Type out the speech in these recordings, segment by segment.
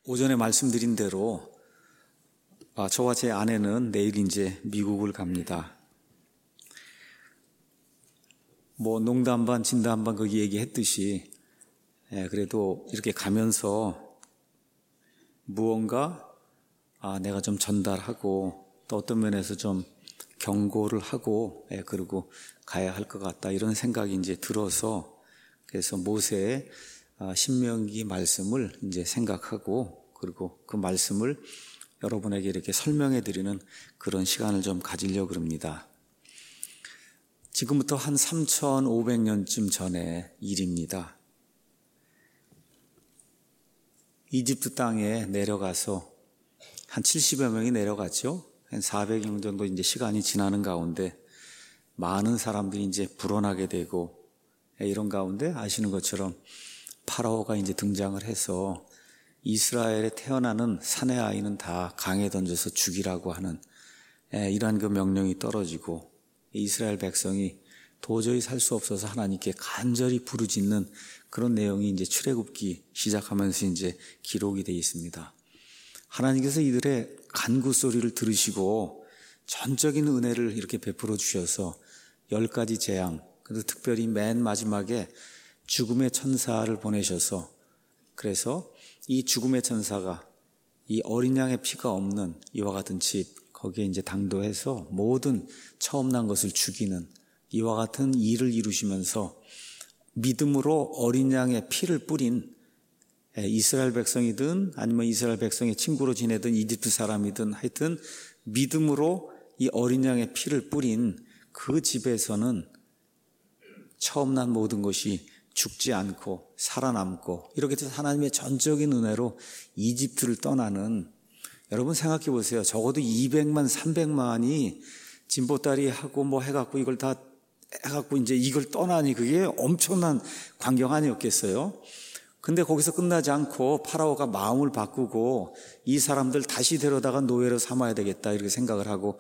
오전에 말씀드린 대로 저와 제 아내는 내일 이제 미국을 갑니다. 농담 반 진담 반 거기 얘기했듯이 그래도 이렇게 가면서 무언가 내가 좀 전달하고 또 어떤 면에서 좀 경고를 하고 그리고 가야 할 것 같다 이런 생각이 이제 들어서 그래서 모세의 신명기 말씀을 이제 생각하고 그리고 그 말씀을 여러분에게 이렇게 설명해 드리는 그런 시간을 좀 가지려고 합니다. 지금부터 한 3,500년쯤 전의 일입니다. 이집트 땅에 내려가서 한 70여 명이 내려갔죠. 한 400년 정도 이제 시간이 지나는 가운데 많은 사람들이 이제 불어나게 되고 이런 가운데 아시는 것처럼 파라오가 이제 등장을 해서 이스라엘에 태어나는 사내 아이는 다 강에 던져서 죽이라고 하는 이러한 그 명령이 떨어지고 이스라엘 백성이 도저히 살 수 없어서 하나님께 간절히 부르짖는 그런 내용이 이제 출애굽기 시작하면서 이제 기록이 되어 있습니다. 하나님께서 이들의 간구 소리를 들으시고 전적인 은혜를 이렇게 베풀어 주셔서 10가지 재앙, 그래서 특별히 맨 마지막에 죽음의 천사를 보내셔서 그래서 이 죽음의 천사가 이 어린 양의 피가 없는 이와 같은 집 거기에 이제 당도해서 모든 처음 난 것을 죽이는 이와 같은 일을 이루시면서 믿음으로 어린 양의 피를 뿌린 이스라엘 백성이든 아니면 이스라엘 백성의 친구로 지내든 이집트 사람이든 하여튼 믿음으로 이 어린 양의 피를 뿌린 그 집에서는 처음 난 모든 것이 죽지 않고 살아남고 이렇게 해서 하나님의 전적인 은혜로 이집트를 떠나는 여러분 생각해 보세요. 적어도 200만 300만이 진보다리 하고 해갖고 이걸 다 해갖고 이제 이걸 떠나니 그게 엄청난 광경 아니었겠어요? 근데 거기서 끝나지 않고 파라오가 마음을 바꾸고 이 사람들 다시 데려다가 노예로 삼아야 되겠다 이렇게 생각을 하고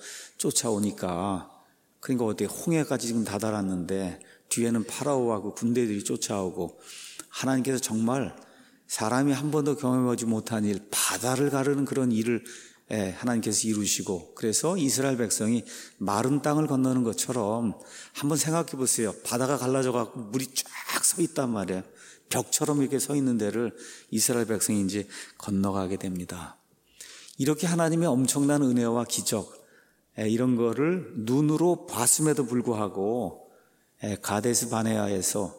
쫓아오니까 그러니까 어떻게 홍해까지 지금 다다랐는데 뒤에는 파라오하고 군대들이 쫓아오고 하나님께서 정말 사람이 한 번도 경험하지 못한 일, 바다를 가르는 그런 일을 하나님께서 이루시고 그래서 이스라엘 백성이 마른 땅을 건너는 것처럼 한번 생각해 보세요. 바다가 갈라져 갖고 물이 쫙 서 있단 말이에요. 벽처럼 이렇게 서 있는 데를 이스라엘 백성이 이제 건너가게 됩니다. 이렇게 하나님의 엄청난 은혜와 기적 이런 거를 눈으로 봤음에도 불구하고 가데스 바네아에서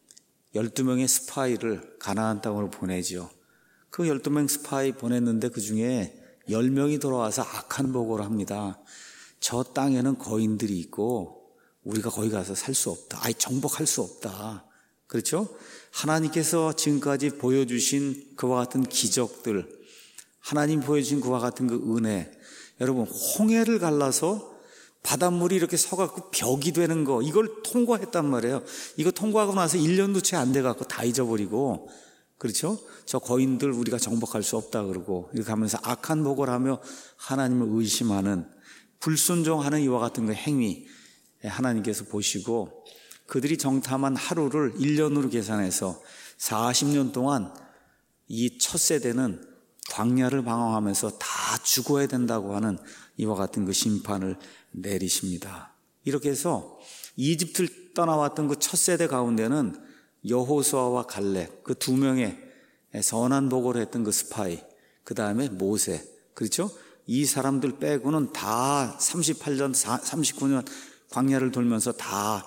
12명의 스파이를 가나안 땅으로 보내죠. 그 12명 스파이 보냈는데 그 중에 10명이 돌아와서 악한 보고를 합니다. 저 땅에는 거인들이 있고 우리가 거기 가서 살 수 없다. 정복할 수 없다. 그렇죠? 하나님께서 지금까지 보여주신 그와 같은 기적들, 하나님 보여주신 그와 같은 그 은혜, 여러분 홍해를 갈라서 바닷물이 이렇게 서갖고 벽이 되는 거 이걸 통과했단 말이에요. 이거 통과하고 나서 1년도 채 안 돼갖고 다 잊어버리고 그렇죠? 저 거인들 우리가 정복할 수 없다 그러고 이렇게 하면서 악한 보고를 하며 하나님을 의심하는 불순종하는 이와 같은 그 행위 하나님께서 보시고 그들이 정탐한 하루를 1년으로 계산해서 40년 동안 이 첫 세대는 광야를 방황하면서 다 죽어야 된다고 하는 이와 같은 그 심판을 내리십니다. 이렇게 해서 이집트를 떠나왔던 그 첫 세대 가운데는 여호수아와 갈렙 그 두 명의 선한 보고를 했던 그 스파이 그 다음에 모세 그렇죠? 이 사람들 빼고는 다 38년 39년 광야를 돌면서 다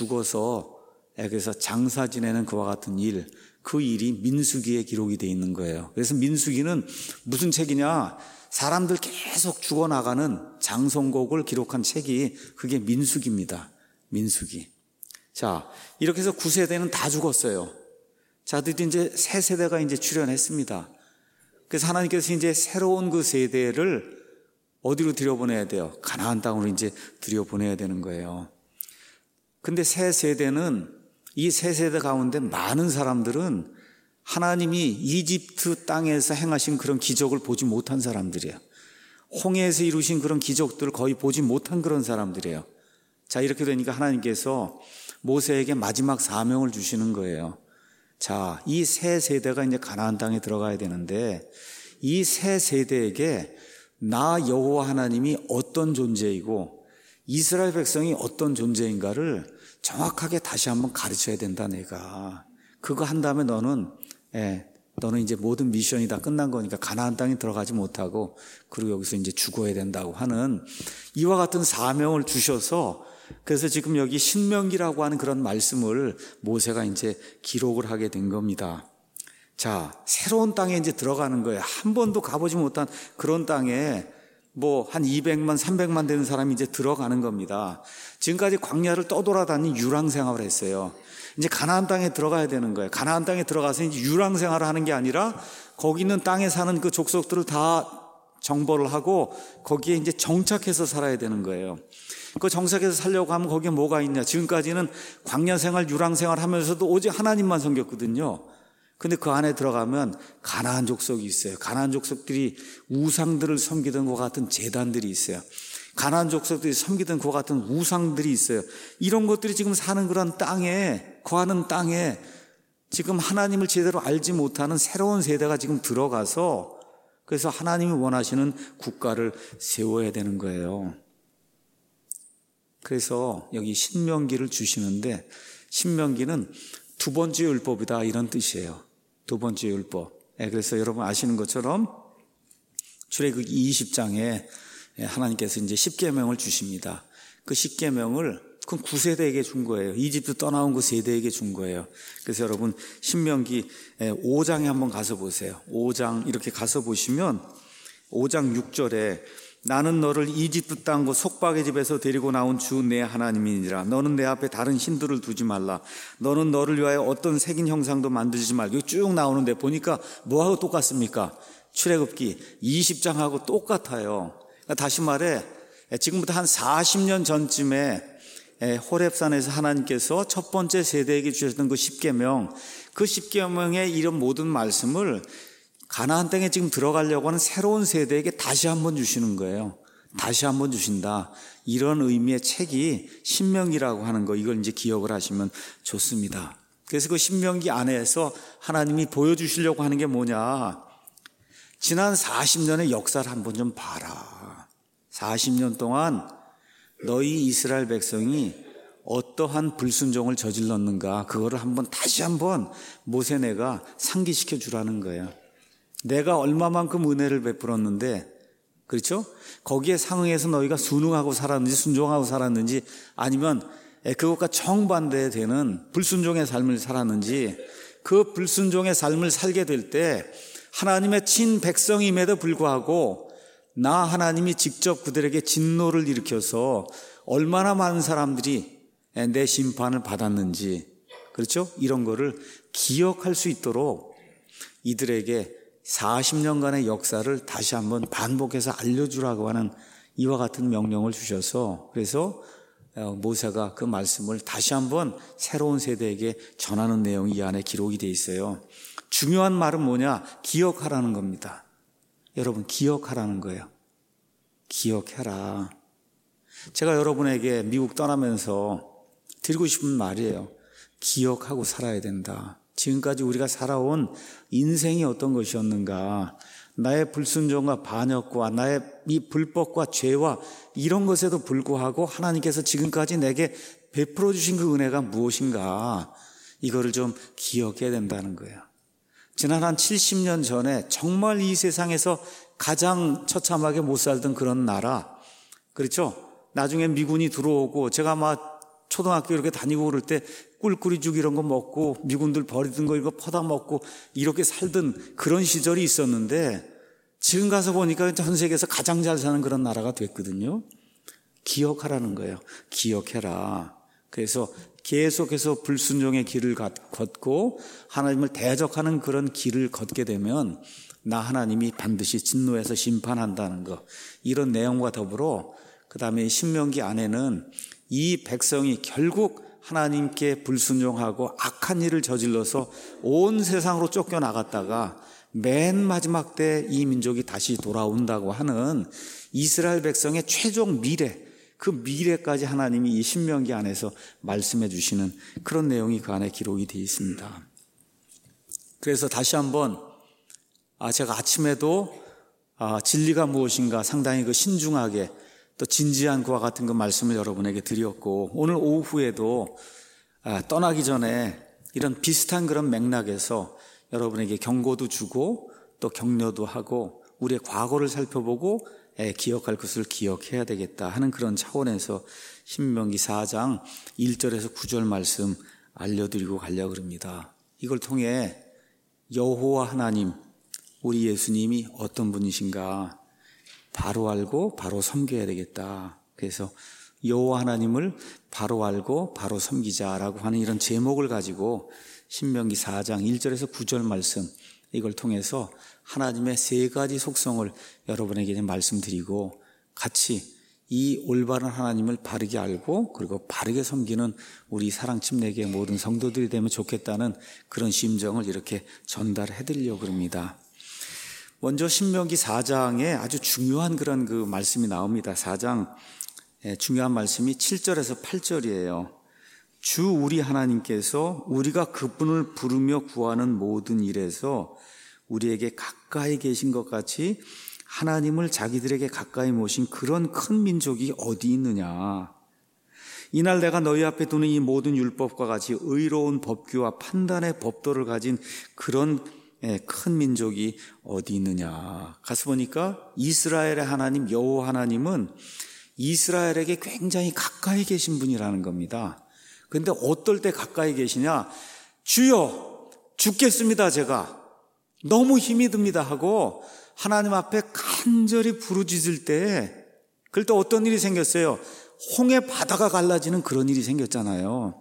죽어서 그래서 장사 지내는 그와 같은 일 그 일이 민수기에 기록이 되어 있는 거예요. 그래서 민수기는 무슨 책이냐 사람들 계속 죽어나가는 장성곡을 기록한 책이 그게 민수기입니다. 민수기. 자, 이렇게 해서 9세대는 다 죽었어요. 자, 드디어 이제 새 세대가 이제 출현했습니다. 그래서 하나님께서 이제 새로운 그 세대를 어디로 들여보내야 돼요? 가나안 땅으로 이제 들여보내야 되는 거예요. 근데 새 세대는 이 새 세대 가운데 많은 사람들은 하나님이 이집트 땅에서 행하신 그런 기적을 보지 못한 사람들이에요. 홍해에서 이루신 그런 기적들을 거의 보지 못한 그런 사람들이에요. 자, 이렇게 되니까 하나님께서 모세에게 마지막 사명을 주시는 거예요. 자, 이 새 세대가 이제 가나안 땅에 들어가야 되는데 이 새 세대에게 나 여호와 하나님이 어떤 존재이고 이스라엘 백성이 어떤 존재인가를 정확하게 다시 한번 가르쳐야 된다. 내가 그거 한 다음에 너는 이제 모든 미션이 다 끝난 거니까 가나안 땅에 들어가지 못하고 그리고 여기서 이제 죽어야 된다고 하는 이와 같은 사명을 주셔서 그래서 지금 여기 신명기라고 하는 그런 말씀을 모세가 이제 기록을 하게 된 겁니다. 자, 새로운 땅에 이제 들어가는 거예요. 한 번도 가보지 못한 그런 땅에 뭐 한 200만, 300만 되는 사람이 이제 들어가는 겁니다. 지금까지 광야를 떠돌아다닌 유랑 생활을 했어요. 이제 가나안 땅에 들어가야 되는 거예요. 가나안 땅에 들어가서 이제 유랑 생활을 하는 게 아니라 거기 있는 땅에 사는 그 족속들을 다 정벌을 하고 거기에 이제 정착해서 살아야 되는 거예요. 그 정착해서 살려고 하면 거기에 뭐가 있냐? 지금까지는 광야 생활, 유랑 생활 하면서도 오직 하나님만 섬겼거든요. 근데 그 안에 들어가면 가나안 족속이 있어요. 가나안 족속들이 우상들을 섬기던 것 같은 제단들이 있어요. 가나안 족속들이 섬기던 것 같은 우상들이 있어요. 이런 것들이 지금 사는 그런 땅에, 거하는 땅에 지금 하나님을 제대로 알지 못하는 새로운 세대가 지금 들어가서 그래서 하나님이 원하시는 국가를 세워야 되는 거예요. 그래서 여기 신명기를 주시는데 신명기는 두 번째 율법이다 이런 뜻이에요. 두 번째 율법. 그래서 여러분 아시는 것처럼 출애굽기 20장에 하나님께서 이제 10계명을 주십니다. 그 10계명을 그 9세대에게 준 거예요. 이집트 떠나온 그 세대에게 준 거예요. 그래서 여러분 신명기 5장에 한번 가서 보세요. 5장 이렇게 가서 보시면 5장 6절에 나는 너를 이집트 땅 그 속박의 집에서 데리고 나온 주 내 하나님이니라. 너는 내 앞에 다른 신들을 두지 말라. 너는 너를 위하여 어떤 색인 형상도 만들지 말고. 쭉 나오는데 보니까 뭐하고 똑같습니까? 출애굽기 20장하고 똑같아요. 그러니까 다시 말해 지금부터 한 40년 전쯤에 호렙산에서 하나님께서 첫 번째 세대에게 주셨던 그 10계명, 그 10계명의 이런 모든 말씀을 가나안 땅에 지금 들어가려고 하는 새로운 세대에게 다시 한번 주시는 거예요. 다시 한번 주신다. 이런 의미의 책이 신명기라고 하는 거, 이걸 이제 기억을 하시면 좋습니다. 그래서 그 신명기 안에서 하나님이 보여주시려고 하는 게 뭐냐? 지난 40년의 역사를 한번 좀 봐라. 40년 동안 너희 이스라엘 백성이 어떠한 불순종을 저질렀는가, 그거를 다시 한번 모세 내가 상기시켜 주라는 거예요. 내가 얼마만큼 은혜를 베풀었는데, 그렇죠? 거기에 상응해서 너희가 순응하고 살았는지 순종하고 살았는지 아니면 그것과 정반대되는 불순종의 삶을 살았는지, 그 불순종의 삶을 살게 될 때 하나님의 친백성임에도 불구하고 나 하나님이 직접 그들에게 진노를 일으켜서 얼마나 많은 사람들이 내 심판을 받았는지, 그렇죠? 이런 거를 기억할 수 있도록 이들에게 40년간의 역사를 다시 한번 반복해서 알려주라고 하는 이와 같은 명령을 주셔서, 그래서 모세가 그 말씀을 다시 한번 새로운 세대에게 전하는 내용이 이 안에 기록이 되어 있어요. 중요한 말은 뭐냐? 기억하라는 겁니다. 여러분, 기억하라는 거예요. 기억해라. 제가 여러분에게 미국 떠나면서 드리고 싶은 말이에요. 기억하고 살아야 된다. 지금까지 우리가 살아온 인생이 어떤 것이었는가, 나의 불순종과 반역과 나의 이 불법과 죄와 이런 것에도 불구하고 하나님께서 지금까지 내게 베풀어 주신 그 은혜가 무엇인가, 이거를 좀 기억해야 된다는 거예요. 지난 한 70년 전에 정말 이 세상에서 가장 처참하게 못 살던 그런 나라, 그렇죠? 나중에 미군이 들어오고 제가 초등학교 이렇게 다니고 그럴 때 꿀꿀이죽 이런 거 먹고 미군들 버리던 거 이거 퍼다 먹고 이렇게 살던 그런 시절이 있었는데, 지금 가서 보니까 전 세계에서 가장 잘 사는 그런 나라가 됐거든요. 기억하라는 거예요. 기억해라. 그래서 계속해서 불순종의 길을 걷고 하나님을 대적하는 그런 길을 걷게 되면 나 하나님이 반드시 진노해서 심판한다는 거, 이런 내용과 더불어 그 다음에 신명기 안에는 이 백성이 결국 하나님께 불순종하고 악한 일을 저질러서 온 세상으로 쫓겨나갔다가 맨 마지막 때 이 민족이 다시 돌아온다고 하는 이스라엘 백성의 최종 미래, 그 미래까지 하나님이 이 신명기 안에서 말씀해 주시는 그런 내용이 그 안에 기록이 되어 있습니다. 그래서 다시 한번 제가 아침에도 진리가 무엇인가 상당히 신중하게 또 진지한 그와 같은 말씀을 여러분에게 드렸고, 오늘 오후에도 떠나기 전에 이런 비슷한 그런 맥락에서 여러분에게 경고도 주고 또 격려도 하고 우리의 과거를 살펴보고 기억할 것을 기억해야 되겠다 하는 그런 차원에서 신명기 4장 1절에서 9절 말씀 알려드리고 가려고 합니다. 이걸 통해 여호와 하나님, 우리 예수님이 어떤 분이신가 바로 알고 바로 섬겨야 되겠다. 그래서 여호와 하나님을 바로 알고 바로 섬기자라고 하는 이런 제목을 가지고 신명기 4장 1절에서 9절 말씀, 이걸 통해서 하나님의 세 가지 속성을 여러분에게 말씀드리고 같이 이 올바른 하나님을 바르게 알고 그리고 바르게 섬기는 우리 사랑침례교회 모든 성도들이 되면 좋겠다는 그런 심정을 이렇게 전달해 드리려고 합니다. 먼저 신명기 4장에 아주 중요한 그런 말씀이 나옵니다. 4장 중요한 말씀이 7절에서 8절이에요. 주 우리 하나님께서 우리가 그분을 부르며 구하는 모든 일에서 우리에게 가까이 계신 것 같이 하나님을 자기들에게 가까이 모신 그런 큰 민족이 어디 있느냐. 이날 내가 너희 앞에 두는 이 모든 율법과 같이 의로운 법규와 판단의 법도를 가진 그런 큰 민족이 어디 있느냐. 가서 보니까 이스라엘의 하나님 여호와 하나님은 이스라엘에게 굉장히 가까이 계신 분이라는 겁니다. 그런데 어떨 때 가까이 계시냐. 주여 죽겠습니다 제가. 너무 힘이 듭니다 하고 하나님 앞에 간절히 부르짖을 때, 그럴 때 어떤 일이 생겼어요? 홍해 바다가 갈라지는 그런 일이 생겼잖아요.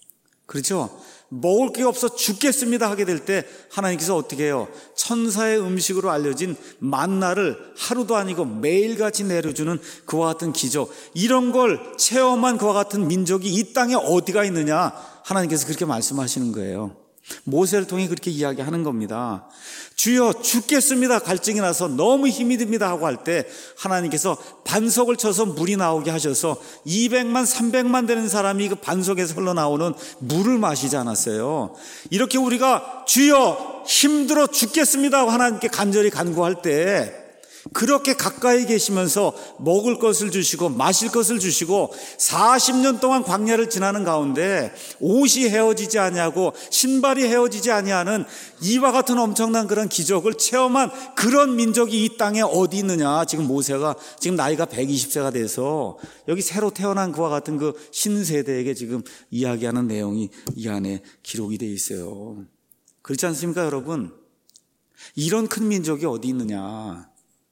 그렇죠? 먹을 게 없어 죽겠습니다 하게 될 때 하나님께서 어떻게 해요? 천사의 음식으로 알려진 만나를 하루도 아니고 매일같이 내려주는 그와 같은 기적, 이런 걸 체험한 그와 같은 민족이 이 땅에 어디가 있느냐. 하나님께서 그렇게 말씀하시는 거예요. 모세를 통해 그렇게 이야기하는 겁니다. 주여 죽겠습니다 갈증이 나서 너무 힘이 듭니다 하고 할 때 하나님께서 반석을 쳐서 물이 나오게 하셔서 200만 300만 되는 사람이 그 반석에서 흘러나오는 물을 마시지 않았어요. 이렇게 우리가 주여 힘들어 죽겠습니다 하고 하나님께 간절히 간구할 때 그렇게 가까이 계시면서 먹을 것을 주시고 마실 것을 주시고 40년 동안 광야를 지나는 가운데 옷이 헤어지지 아니하고 신발이 헤어지지 아니하는 이와 같은 엄청난 그런 기적을 체험한 그런 민족이 이 땅에 어디 있느냐. 지금 모세가 지금 나이가 120세가 돼서 여기 새로 태어난 그와 같은 그 신세대에게 지금 이야기하는 내용이 이 안에 기록이 되어 있어요. 그렇지 않습니까 여러분? 이런 큰 민족이 어디 있느냐.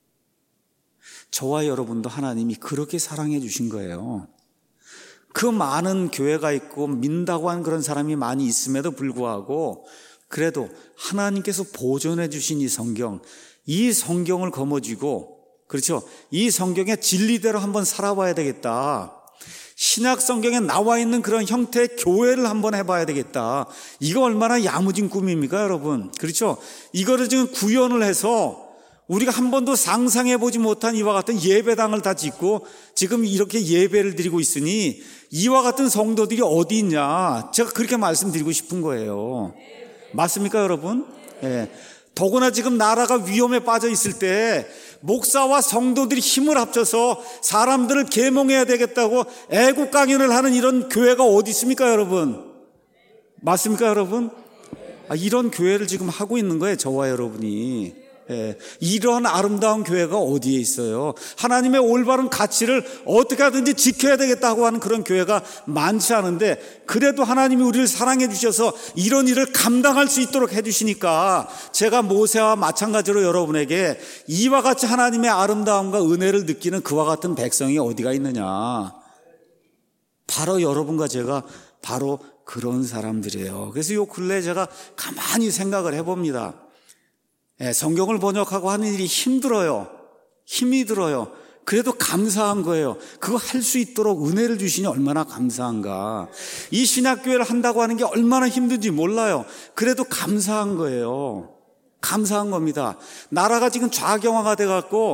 저와 여러분도 하나님이 그렇게 사랑해 주신 거예요. 그 많은 교회가 있고 믿는다고 하는 그런 사람이 많이 있음에도 불구하고 그래도 하나님께서 보존해 주신 이 성경을 거머쥐고, 그렇죠? 이 성경의 진리대로 한번 살아봐야 되겠다. 신약 성경에 나와 있는 그런 형태의 교회를 한번 해봐야 되겠다. 이거 얼마나 야무진 꿈입니까 여러분? 그렇죠? 이거를 지금 구현을 해서 우리가 한 번도 상상해보지 못한 이와 같은 예배당을 다 짓고 지금 이렇게 예배를 드리고 있으니 이와 같은 성도들이 어디 있냐. 제가 그렇게 말씀드리고 싶은 거예요. 맞습니까 여러분? 예. 더구나 지금 나라가 위험에 빠져 있을 때 목사와 성도들이 힘을 합쳐서 사람들을 계몽해야 되겠다고 애국 강연을 하는 이런 교회가 어디 있습니까 여러분? 맞습니까 여러분? 이런 교회를 지금 하고 있는 거예요 저와 여러분이. 이런 아름다운 교회가 어디에 있어요? 하나님의 올바른 가치를 어떻게 하든지 지켜야 되겠다고 하는 그런 교회가 많지 않은데 그래도 하나님이 우리를 사랑해 주셔서 이런 일을 감당할 수 있도록 해주시니까 제가 모세와 마찬가지로 여러분에게 이와 같이 하나님의 아름다움과 은혜를 느끼는 그와 같은 백성이 어디가 있느냐. 바로 여러분과 제가 바로 그런 사람들이에요. 그래서 요 근래에 제가 가만히 생각을 해봅니다. 성경을 번역하고 하는 일이 힘들어요. 힘이 들어요. 그래도 감사한 거예요. 그거 할 수 있도록 은혜를 주시니 얼마나 감사한가. 이 신학교회를 한다고 하는 게 얼마나 힘든지 몰라요. 그래도 감사한 거예요. 감사한 겁니다. 나라가 지금 좌경화가 돼갖고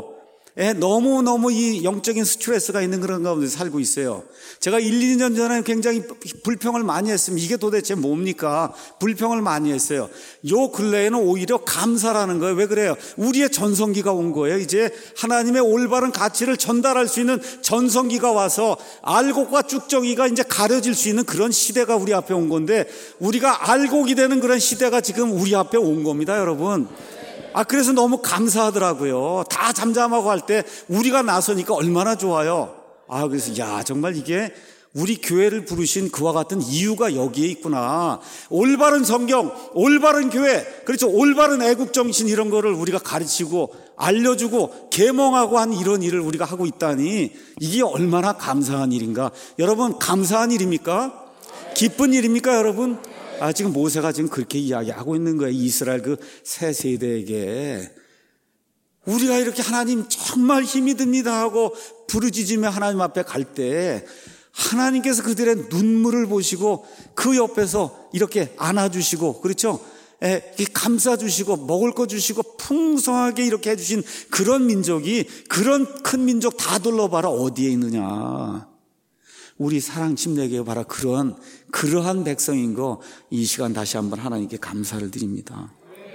너무너무 이 영적인 스트레스가 있는 그런 가운데 살고 있어요. 제가 1, 2년 전에 굉장히 불평을 많이 했습니다. 이게 도대체 뭡니까? 불평을 많이 했어요. 요 근래에는 오히려 감사라는 거예요. 왜 그래요? 우리의 전성기가 온 거예요. 이제 하나님의 올바른 가치를 전달할 수 있는 전성기가 와서 알곡과 쭉정이가 이제 가려질 수 있는 그런 시대가 우리 앞에 온 건데, 우리가 알곡이 되는 그런 시대가 지금 우리 앞에 온 겁니다, 여러분. 그래서 너무 감사하더라고요. 다 잠잠하고 할 때 우리가 나서니까 얼마나 좋아요. 그래서 정말 이게 우리 교회를 부르신 그와 같은 이유가 여기에 있구나. 올바른 성경, 올바른 교회, 그렇죠. 올바른 애국 정신, 이런 거를 우리가 가르치고 알려주고 계몽하고 한 이런 일을 우리가 하고 있다니, 이게 얼마나 감사한 일인가. 여러분, 감사한 일입니까? 기쁜 일입니까, 여러분? 지금 모세가 지금 그렇게 이야기하고 있는 거예요. 이스라엘 그 새 세대에게. 우리가 이렇게 하나님 정말 힘이 듭니다 하고 부르짖으며 하나님 앞에 갈 때, 하나님께서 그들의 눈물을 보시고 그 옆에서 이렇게 안아주시고, 그렇죠? 감싸주시고 먹을 거 주시고 풍성하게 이렇게 해주신 그런 민족이, 그런 큰 민족 다 둘러봐라 어디에 있느냐. 우리 사랑 침례교회 바로 그러한 백성인 거, 이 시간 다시 한번 하나님께 감사를 드립니다.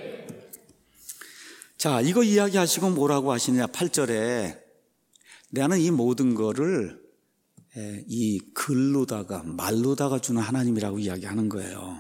자, 이거 이야기하시고 뭐라고 하시느냐. 8절에 나는 이 모든 거를 이 글로다가 말로다가 주는 하나님이라고 이야기하는 거예요.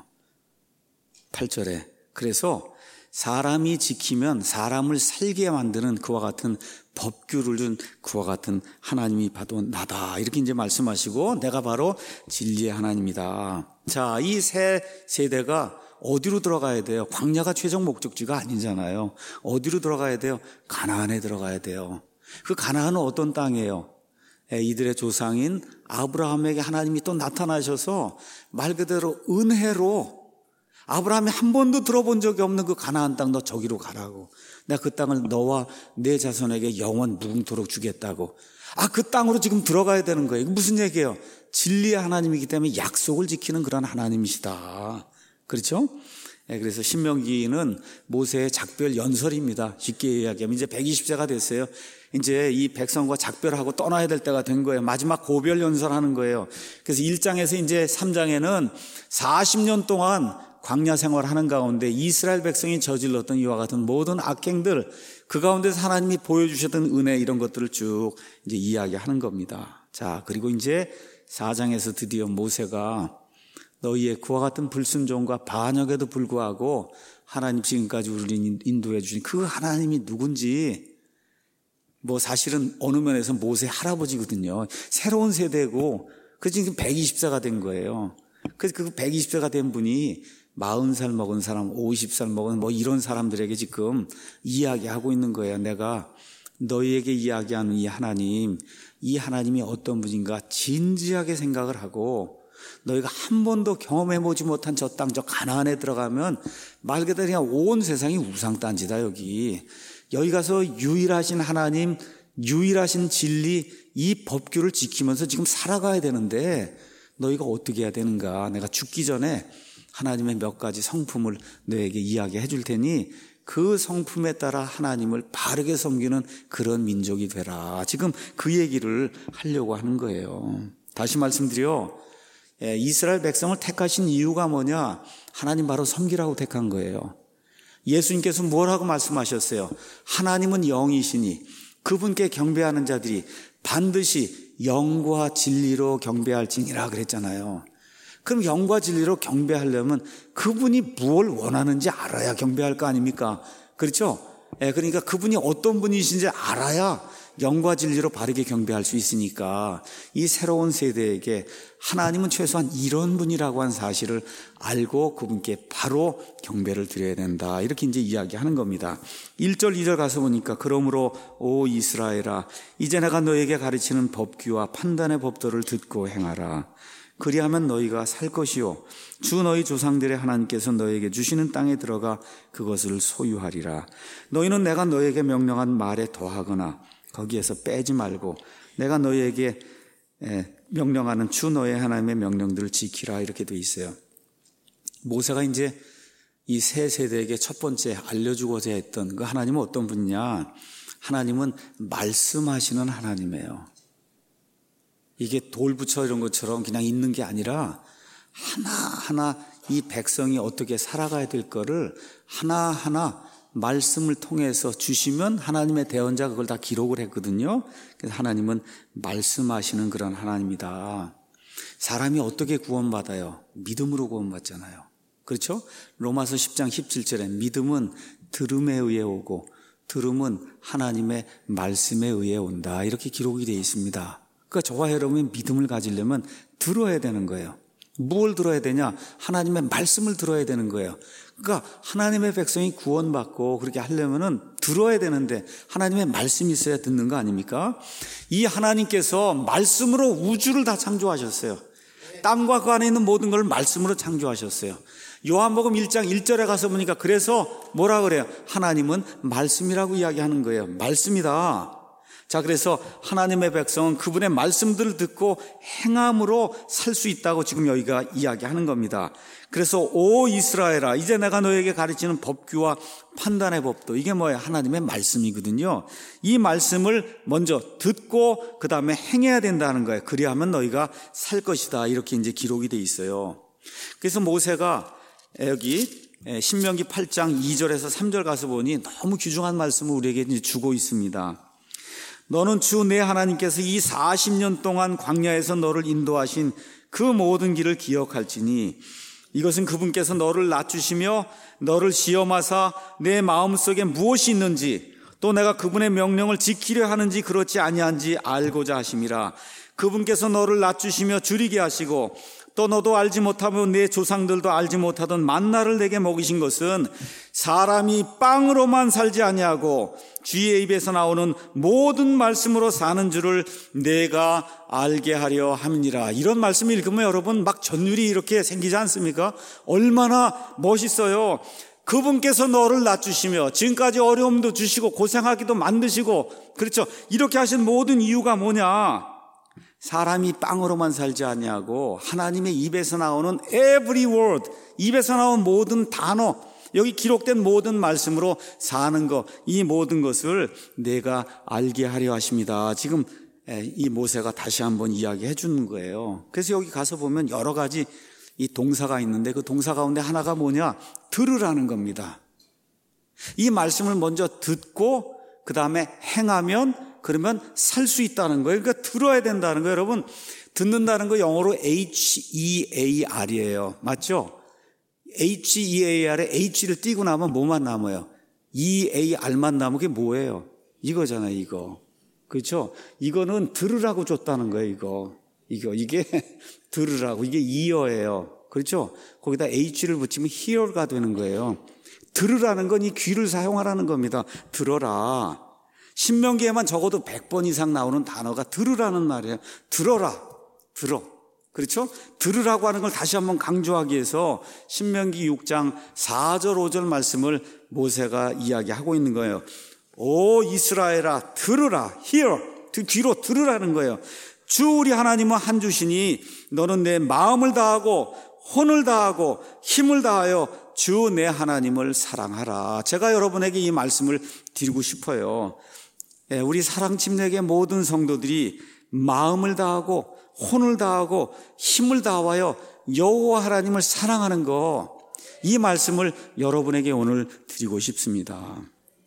8절에. 그래서 사람이 지키면 사람을 살게 만드는 그와 같은 법규를 준 그와 같은 하나님이 바로 나다, 이렇게 이제 말씀하시고, 내가 바로 진리의 하나님이다. 자, 이 새 세대가 어디로 들어가야 돼요? 광야가 최종 목적지가 아니잖아요. 어디로 들어가야 돼요? 가나안에 들어가야 돼요. 그 가나안은 어떤 땅이에요? 이들의 조상인 아브라함에게 하나님이 또 나타나셔서 말 그대로 은혜로, 아브라함이 한 번도 들어본 적이 없는 그 가나안 땅, 너 저기로 가라고. 내가 그 땅을 너와 내 자손에게 영원 무궁토록 주겠다고. 그 땅으로 지금 들어가야 되는 거예요. 이게 무슨 얘기예요? 진리의 하나님이기 때문에 약속을 지키는 그런 하나님이시다. 그렇죠? 그래서 신명기는 모세의 작별 연설입니다. 쉽게 이야기하면 이제 120세가 됐어요. 이제 이 백성과 작별하고 떠나야 될 때가 된 거예요. 마지막 고별 연설하는 거예요. 그래서 1장에서 이제 3장에는 40년 동안 광야 생활하는 가운데 이스라엘 백성이 저질렀던 이와 같은 모든 악행들, 그 가운데서 하나님이 보여주셨던 은혜, 이런 것들을 쭉 이제 이야기하는 겁니다. 자, 그리고 이제 4장에서 드디어 모세가 너희의 그와 같은 불순종과 반역에도 불구하고 하나님 지금까지 우리를 인도해 주신 그 하나님이 누군지, 사실은 어느 면에서 모세 할아버지거든요. 새로운 세대고, 그 지금 120세가 된 거예요. 그래서 그 120세가 된 분이 40살 먹은 사람, 50살 먹은 이런 사람들에게 지금 이야기하고 있는 거예요. 내가 너희에게 이야기하는 이 하나님이 어떤 분인가 진지하게 생각을 하고, 너희가 한 번도 경험해보지 못한 저 땅, 저 가나안에 들어가면 말 그대로 그냥 온 세상이 우상단지다. 여기 가서 유일하신 하나님, 유일하신 진리, 이 법규를 지키면서 지금 살아가야 되는데 너희가 어떻게 해야 되는가. 내가 죽기 전에 하나님의 몇 가지 성품을 너에게 이야기해 줄 테니 그 성품에 따라 하나님을 바르게 섬기는 그런 민족이 되라. 지금 그 얘기를 하려고 하는 거예요. 다시 말씀드려, 이스라엘 백성을 택하신 이유가 뭐냐? 하나님 바로 섬기라고 택한 거예요. 예수님께서 뭐라고 말씀하셨어요? 하나님은 영이시니 그분께 경배하는 자들이 반드시 영과 진리로 경배할지니라 그랬잖아요. 그럼 영과 진리로 경배하려면 그분이 무엇을 원하는지 알아야 경배할 거 아닙니까? 그렇죠? 그러니까 그분이 어떤 분이신지 알아야 영과 진리로 바르게 경배할 수 있으니까 이 새로운 세대에게 하나님은 최소한 이런 분이라고 한 사실을 알고 그분께 바로 경배를 드려야 된다. 이렇게 이제 이야기하는 겁니다. 1절, 2절 가서 보니까 그러므로 오 이스라엘아 이제 내가 너에게 가르치는 법규와 판단의 법도를 듣고 행하라. 그리하면 너희가 살 것이요 주 너희 조상들의 하나님께서 너희에게 주시는 땅에 들어가 그것을 소유하리라. 너희는 내가 너희에게 명령한 말에 더하거나 거기에서 빼지 말고 내가 너희에게 명령하는 주 너희 하나님의 명령들을 지키라. 이렇게 돼 있어요. 모세가 이제 이 새 세대에게 첫 번째 알려주고자 했던 그 하나님은 어떤 분이냐? 하나님은 말씀하시는 하나님이에요. 이게 돌부처 이런 것처럼 그냥 있는 게 아니라 하나하나 이 백성이 어떻게 살아가야 될 거를 하나하나 말씀을 통해서 주시면 하나님의 대언자가 그걸 다 기록을 했거든요. 그래서 하나님은 말씀하시는 그런 하나님이다. 사람이 어떻게 구원받아요? 믿음으로 구원받잖아요. 그렇죠? 로마서 10장 17절에 믿음은 들음에 의해 오고 들음은 하나님의 말씀에 의해 온다. 이렇게 기록이 되어 있습니다. 그러니까 저와 여러분이 믿음을 가지려면 들어야 되는 거예요. 뭘 들어야 되냐? 하나님의 말씀을 들어야 되는 거예요. 그러니까 하나님의 백성이 구원받고 그렇게 하려면은 들어야 되는데 하나님의 말씀이 있어야 듣는 거 아닙니까? 이 하나님께서 말씀으로 우주를 다 창조하셨어요. 땅과 그 안에 있는 모든 걸 말씀으로 창조하셨어요. 요한복음 1장 1절에 가서 보니까 그래서 뭐라 그래요? 하나님은 말씀이라고 이야기하는 거예요. 말씀이다. 자, 그래서 하나님의 백성은 그분의 말씀들을 듣고 행함으로 살 수 있다고 지금 여기가 이야기하는 겁니다. 그래서 오 이스라엘아, 이제 내가 너에게 가르치는 법규와 판단의 법도, 이게 뭐예요? 하나님의 말씀이거든요. 이 말씀을 먼저 듣고 그 다음에 행해야 된다는 거예요. 그리하면 너희가 살 것이다. 이렇게 이제 기록이 돼 있어요. 그래서 모세가 여기 신명기 8장 2절에서 3절 가서 보니 너무 귀중한 말씀을 우리에게 이제 주고 있습니다. 너는 주 내 하나님께서 이 40년 동안 광야에서 너를 인도하신 그 모든 길을 기억할지니 이것은 그분께서 너를 낮추시며 너를 시험하사 내 마음속에 무엇이 있는지 또 내가 그분의 명령을 지키려 하는지 그렇지 아니한지 알고자 하심이라. 그분께서 너를 낮추시며 줄이게 하시고 또 너도 알지 못하며 내 조상들도 알지 못하던 만나를 내게 먹이신 것은 사람이 빵으로만 살지 아니하고 주의 입에서 나오는 모든 말씀으로 사는 줄을 내가 알게 하려 함이니라. 이런 말씀을 읽으면 여러분 막 전율이 이렇게 생기지 않습니까? 얼마나 멋있어요. 그분께서 너를 낮추시며 지금까지 어려움도 주시고 고생하기도 만드시고, 그렇죠? 이렇게 하신 모든 이유가 뭐냐? 사람이 빵으로만 살지 아니하고 하나님의 입에서 나오는 every word, 입에서 나온 모든 단어, 여기 기록된 모든 말씀으로 사는 것, 이 모든 것을 내가 알게 하려 하십니다. 지금 이 모세가 다시 한번 이야기해 주는 거예요. 그래서 여기 가서 보면 여러 가지 이 동사가 있는데 그 동사 가운데 하나가 뭐냐? 들으라는 겁니다. 이 말씀을 먼저 듣고 그 다음에 행하면 그러면 살 수 있다는 거예요. 그러니까 들어야 된다는 거예요. 여러분, 듣는다는 거 영어로 HEAR이에요. 맞죠? HEAR에 H를 띄고 나면 뭐만 남아요? EAR만 남은 게 뭐예요? 이거잖아요, 이거. 그렇죠? 이거는 들으라고 줬다는 거예요, 이게 들으라고. 이게 ear예요. 그렇죠? 거기다 H를 붙이면 hear가 되는 거예요. 들으라는 건 이 귀를 사용하라는 겁니다. 들어라. 신명기에만 적어도 100번 이상 나오는 단어가 들으라는 말이에요. 들어라. 들어. 그렇죠? 들으라고 하는 걸 다시 한번 강조하기 위해서 신명기 6장 4절 5절 말씀을 모세가 이야기하고 있는 거예요. 오 이스라엘아 들으라. hear. 귀로 들으라는 거예요. 주 우리 하나님은 한 주시니 너는 내 마음을 다하고 혼을 다하고 힘을 다하여 주 내 하나님을 사랑하라. 제가 여러분에게 이 말씀을 드리고 싶어요. 우리 사랑침례의 모든 성도들이 마음을 다하고 혼을 다하고 힘을 다하여 여호와 하나님을 사랑하는 거, 이 말씀을 여러분에게 오늘 드리고 싶습니다.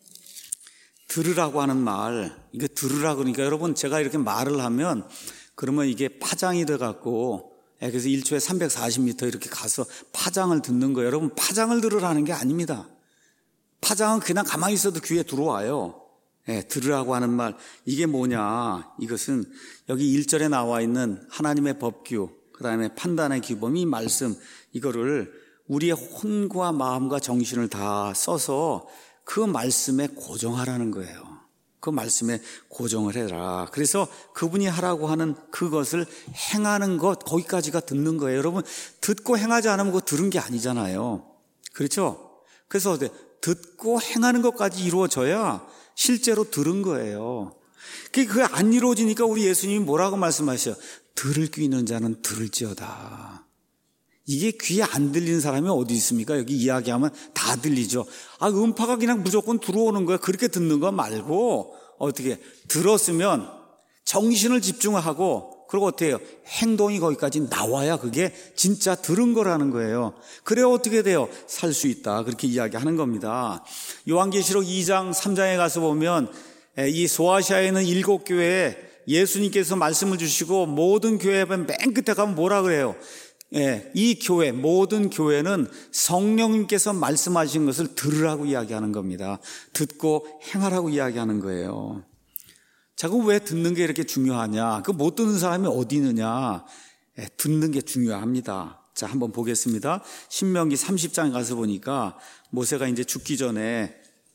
들으라고 하는 말, 이거 들으라 그러니까 여러분 제가 이렇게 말을 하면 그러면 이게 파장이 돼갖고 그래서 1초에 340m 이렇게 가서 파장을 듣는 거예요. 여러분 파장을 들으라는 게 아닙니다. 파장은 그냥 가만히 있어도 귀에 들어와요. 들으라고 하는 말, 이게 뭐냐? 이것은 여기 1절에 나와 있는 하나님의 법규, 그 다음에 판단의 규범, 이 말씀, 이거를 우리의 혼과 마음과 정신을 다 써서 그 말씀에 고정하라는 거예요. 그 말씀에 고정을 해라. 그래서 그분이 하라고 하는 그것을 행하는 것, 거기까지가 듣는 거예요. 여러분, 듣고 행하지 않으면 그거 들은 게 아니잖아요. 그렇죠? 그래서 듣고 행하는 것까지 이루어져야 실제로 들은 거예요. 그게 안 이루어지니까 우리 예수님이 뭐라고 말씀하셔요? 들을 귀 있는 자는 들을지어다. 이게 귀에 안 들리는 사람이 어디 있습니까? 여기 이야기하면 다 들리죠. 음파가 그냥 무조건 들어오는 거예요. 그렇게 듣는 거 말고 어떻게 들었으면 정신을 집중하고 그리고 어떻게 해요? 행동이 거기까지 나와야 그게 진짜 들은 거라는 거예요. 그래야 어떻게 돼요? 살 수 있다. 그렇게 이야기하는 겁니다. 요한계시록 2장 3장에 가서 보면 이 소아시아에 있는 7교회에 예수님께서 말씀을 주시고 모든 교회에 맨 끝에 가면 뭐라 그래요? 이 교회, 모든 교회는 성령님께서 말씀하신 것을 들으라고 이야기하는 겁니다. 듣고 행하라고 이야기하는 거예요. 자, 그럼 왜 듣는 게 이렇게 중요하냐? 그 못 듣는 사람이 어디 있느냐? 듣는 게 중요합니다. 자, 한번 보겠습니다. 신명기 30장에 가서 보니까 모세가 이제 죽기 전에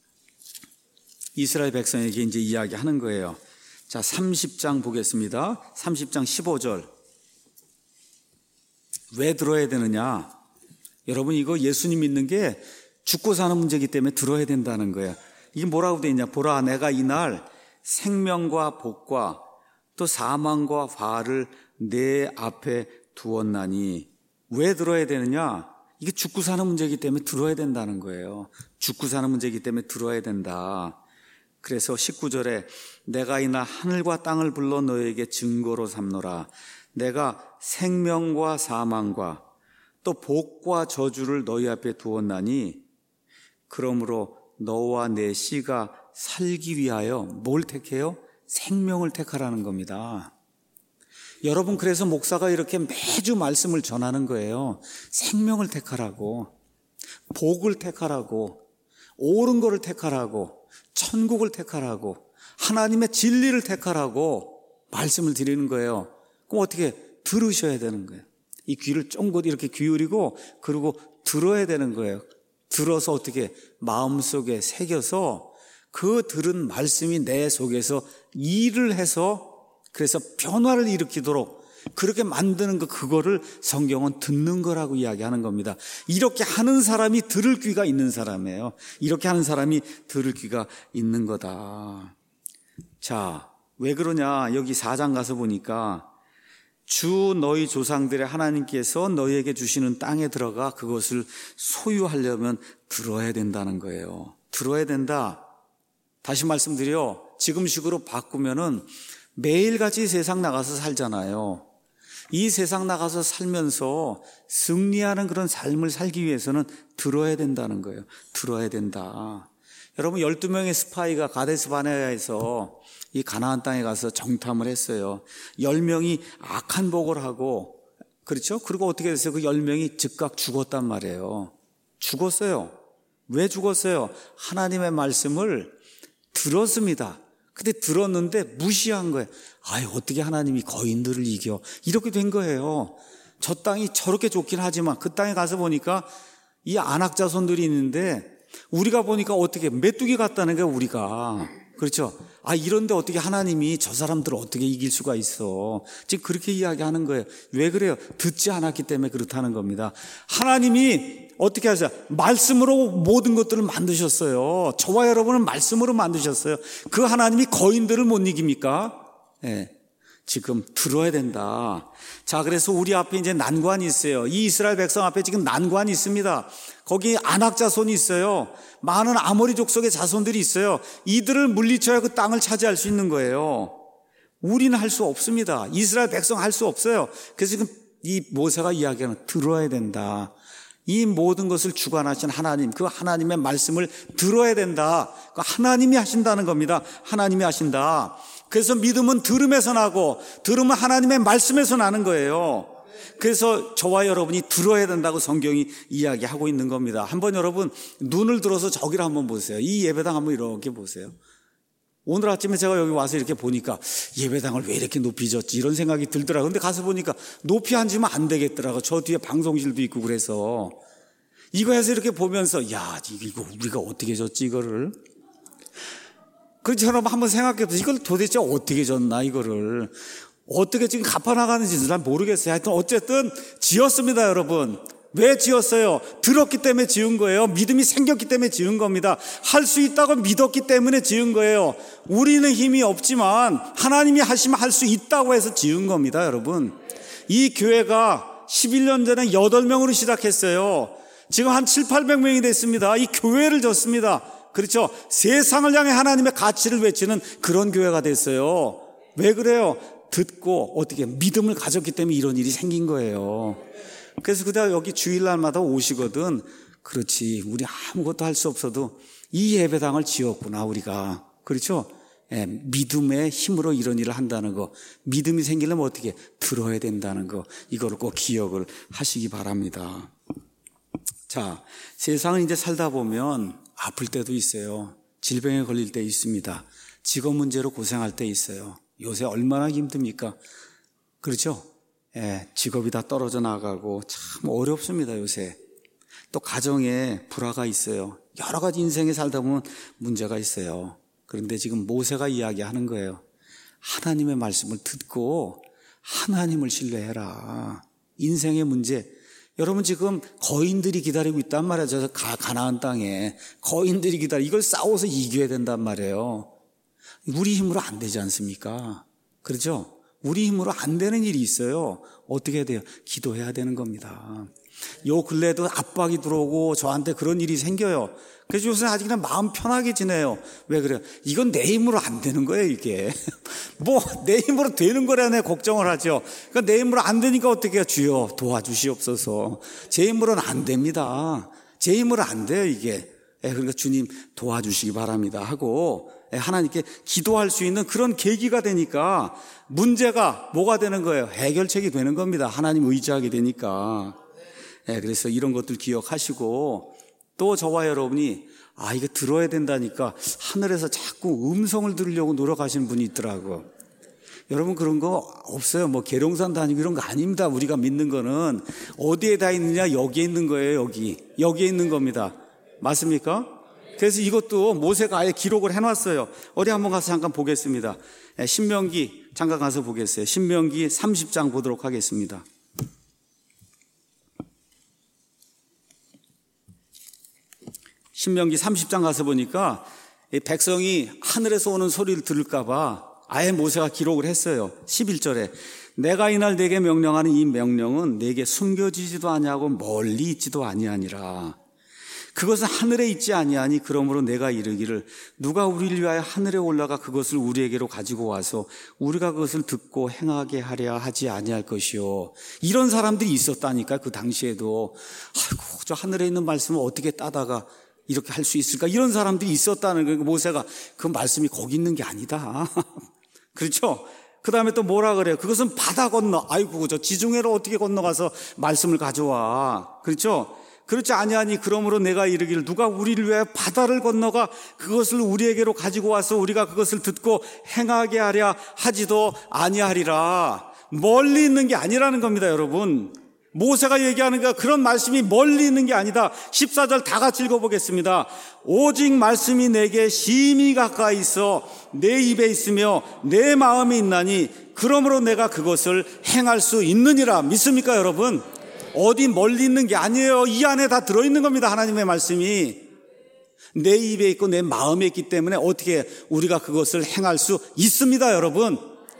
이스라엘 백성에게 이제 이야기하는 거예요. 자, 30장 보겠습니다. 30장 15절. 왜 들어야 되느냐? 여러분, 이거 예수님 믿는 게 죽고 사는 문제이기 때문에 들어야 된다는 거예요. 이게 뭐라고 되어 있냐? 보라, 내가 이날 생명과 복과 또 사망과 화를 내 앞에 두었나니. 왜 들어야 되느냐? 이게 죽고 사는 문제이기 때문에 들어야 된다는 거예요. 죽고 사는 문제이기 때문에 들어야 된다. 그래서 19절에 내가 이날 하늘과 땅을 불러 너에게 증거로 삼노라. 내가 생명과 사망과 또 복과 저주를 너희 앞에 두었나니 그러므로 너와 내 씨가 살기 위하여 뭘 택해요? 생명을 택하라는 겁니다. 여러분, 그래서 목사가 이렇게 매주 말씀을 전하는 거예요. 생명을 택하라고, 복을 택하라고, 옳은 거를 택하라고, 천국을 택하라고, 하나님의 진리를 택하라고 말씀을 드리는 거예요. 그럼 어떻게 들으셔야 되는 거예요. 이 귀를 쫑긋 이렇게 기울이고 그리고 들어야 되는 거예요. 들어서 어떻게 마음속에 새겨서 그 들은 말씀이 내 속에서 일을 해서 그래서 변화를 일으키도록 그렇게 만드는 그거를 성경은 듣는 거라고 이야기하는 겁니다. 이렇게 하는 사람이 들을 귀가 있는 사람이에요. 이렇게 하는 사람이 들을 귀가 있는 거다. 자, 왜 그러냐? 여기 4장 가서 보니까 주 너희 조상들의 하나님께서 너희에게 주시는 땅에 들어가 그것을 소유하려면 들어야 된다는 거예요. 들어야 된다. 다시 말씀드려, 지금식으로 바꾸면은 매일같이 세상 나가서 살잖아요. 이 세상 나가서 살면서 승리하는 그런 삶을 살기 위해서는 들어야 된다는 거예요. 들어야 된다. 여러분, 12명의 스파이가 가데스 바네아에서 이 가나안 땅에 가서 정탐을 했어요. 10명이 악한 복을 하고, 그렇죠? 그리고 어떻게 됐어요? 그 10명이 즉각 죽었단 말이에요. 죽었어요. 왜 죽었어요? 하나님의 말씀을 들었습니다. 근데 들었는데 무시한 거예요. 아유, 어떻게 하나님이 거인들을 이겨? 이렇게 된 거예요. 저 땅이 저렇게 좋긴 하지만 그 땅에 가서 보니까 이 안악 자손들이 있는데 우리가 보니까 어떻게 메뚜기 같다는 거예요, 우리가. 그렇죠? 아, 이런데 어떻게 하나님이 저 사람들을 어떻게 이길 수가 있어? 지금 그렇게 이야기하는 거예요. 왜 그래요? 듣지 않았기 때문에 그렇다는 겁니다. 하나님이 어떻게 하세요? 말씀으로 모든 것들을 만드셨어요. 저와 여러분은 말씀으로 만드셨어요. 그 하나님이 거인들을 못 이깁니까? 네. 지금 들어야 된다. 자, 그래서 우리 앞에 이제 난관이 있어요. 이 이스라엘 백성 앞에 지금 난관이 있습니다. 거기 안악 자손이 있어요. 많은 아모리 족속의 자손들이 있어요. 이들을 물리쳐야 그 땅을 차지할 수 있는 거예요. 우리는 할 수 없습니다. 이스라엘 백성 할 수 없어요. 그래서 지금 이 모세가 이야기하는 들어야 된다. 이 모든 것을 주관하신 하나님, 그 하나님의 말씀을 들어야 된다. 그 하나님이 하신다는 겁니다. 하나님이 하신다. 그래서 믿음은 들음에서 나고 들음은 하나님의 말씀에서 나는 거예요. 그래서 저와 여러분이 들어야 된다고 성경이 이야기하고 있는 겁니다. 한번 여러분 눈을 들어서 저기를 한번 보세요. 이 예배당 한번 이렇게 보세요. 오늘 아침에 제가 여기 와서 이렇게 보니까 예배당을 왜 이렇게 높이 졌지 이런 생각이 들더라고요. 근데 가서 보니까 높이 앉으면 안 되겠더라고요. 저 뒤에 방송실도 있고 그래서 이거 해서 이렇게 보면서 야, 이거 우리가 어떻게 졌지 이거를. 그래서 여러분 한번 생각해보세요. 이걸 도대체 어떻게 졌나 이거를. 어떻게 지금 갚아나가는지 난 모르겠어요. 하여튼 어쨌든 지었습니다, 여러분. 왜 지었어요? 들었기 때문에 지은 거예요. 믿음이 생겼기 때문에 지은 겁니다. 할 수 있다고 믿었기 때문에 지은 거예요. 우리는 힘이 없지만 하나님이 하시면 할 수 있다고 해서 지은 겁니다, 여러분. 이 교회가 11년 전에 8명으로 시작했어요. 지금 한 700~800명이 됐습니다. 이 교회를 졌습니다. 그렇죠? 세상을 향해 하나님의 가치를 외치는 그런 교회가 됐어요. 왜 그래요? 듣고 어떻게 믿음을 가졌기 때문에 이런 일이 생긴 거예요. 그래서 그다가 여기 주일날마다 오시거든. 그렇지, 우리 아무것도 할 수 없어도 이 예배당을 지었구나 우리가. 그렇죠? 예, 믿음의 힘으로 이런 일을 한다는 거, 믿음이 생기려면 어떻게 들어야 된다는 거, 이거를 꼭 기억을 하시기 바랍니다. 자, 세상은 이제 살다 보면 아플 때도 있어요. 질병에 걸릴 때 있습니다. 직업 문제로 고생할 때 있어요. 요새 얼마나 힘듭니까? 그렇죠? 예, 직업이 다 떨어져 나가고 참 어렵습니다, 요새. 또 가정에 불화가 있어요. 여러 가지 인생에 살다 보면 문제가 있어요. 그런데 지금 모세가 이야기하는 거예요. 하나님의 말씀을 듣고 하나님을 신뢰해라. 인생의 문제. 여러분 지금 거인들이 기다리고 있단 말이에요. 저 가나안 땅에 거인들이 기다리고 이걸 싸워서 이겨야 된단 말이에요. 우리 힘으로 안 되지 않습니까? 그렇죠? 우리 힘으로 안 되는 일이 있어요. 어떻게 해야 돼요? 기도해야 되는 겁니다. 요 근래에도 압박이 들어오고 저한테 그런 일이 생겨요. 그래서 요새 아직 그냥 마음 편하게 지내요. 왜 그래요? 이건 내 힘으로 안 되는 거예요, 이게. 뭐 내 힘으로 되는 거라 내 걱정을 하죠. 그러니까 내 힘으로 안 되니까 어떻게 해요? 주여 도와주시옵소서. 제 힘으로는 안 됩니다. 제 힘으로 안 돼요, 이게. 그러니까 주님 도와주시기 바랍니다 하고 하나님께 기도할 수 있는 그런 계기가 되니까 문제가 뭐가 되는 거예요? 해결책이 되는 겁니다. 하나님 의지하게 되니까. 그래서 이런 것들 기억하시고 또 저와 여러분이 이거 들어야 된다니까 하늘에서 자꾸 음성을 들으려고 노력하시는 분이 있더라고. 여러분 그런 거 없어요. 뭐 계룡산 다니고 이런 거 아닙니다. 우리가 믿는 거는 어디에 다 있느냐? 여기에 있는 거예요. 여기에 있는 겁니다. 맞습니까? 그래서 이것도 모세가 아예 기록을 해놨어요. 어디 한번 가서 잠깐 보겠습니다. 신명기 잠깐 가서 보겠어요. 신명기 30장 보도록 하겠습니다. 신명기 30장 가서 보니까 백성이 하늘에서 오는 소리를 들을까 봐 아예 모세가 기록을 했어요. 11절에 내가 이날 네게 명령하는 이 명령은 네게 숨겨지지도 아니하고 멀리 있지도 아니하니라. 그것은 하늘에 있지 아니하니 그러므로 내가 이르기를 누가 우리를 위하여 하늘에 올라가 그것을 우리에게로 가지고 와서 우리가 그것을 듣고 행하게 하랴 하지 아니할 것이요. 이런 사람들이 있었다니까. 그 당시에도 아이고 저 하늘에 있는 말씀을 어떻게 따다가 이렇게 할 수 있을까? 이런 사람들이 있었다는 거예요. 모세가 그 말씀이 거기 있는 게 아니다. 그렇죠? 그 다음에 또 뭐라 그래요? 그것은 바다 건너. 아이고 저 지중해로 어떻게 건너가서 말씀을 가져와. 그렇죠? 그렇지 아니하니 그러므로 내가 이르기를 누가 우리를 위하여 바다를 건너가 그것을 우리에게로 가지고 와서 우리가 그것을 듣고 행하게 하랴 하지도 아니하리라. 멀리 있는 게 아니라는 겁니다, 여러분. 모세가 얘기하는 게 그런 말씀이 멀리 있는 게 아니다. 14절 다 같이 읽어보겠습니다. 오직 말씀이 내게 심히 가까이 있어 내 입에 있으며 내 마음에 있나니 그러므로 내가 그것을 행할 수 있느니라. 믿습니까, 여러분? 어디 멀리 있는 게 아니에요. 이 안에 다 들어있는 겁니다. 하나님의 말씀이 내 입에 있고 내 마음에 있기 때문에 어떻게 우리가 그것을 행할 수 있습니다, 여러분.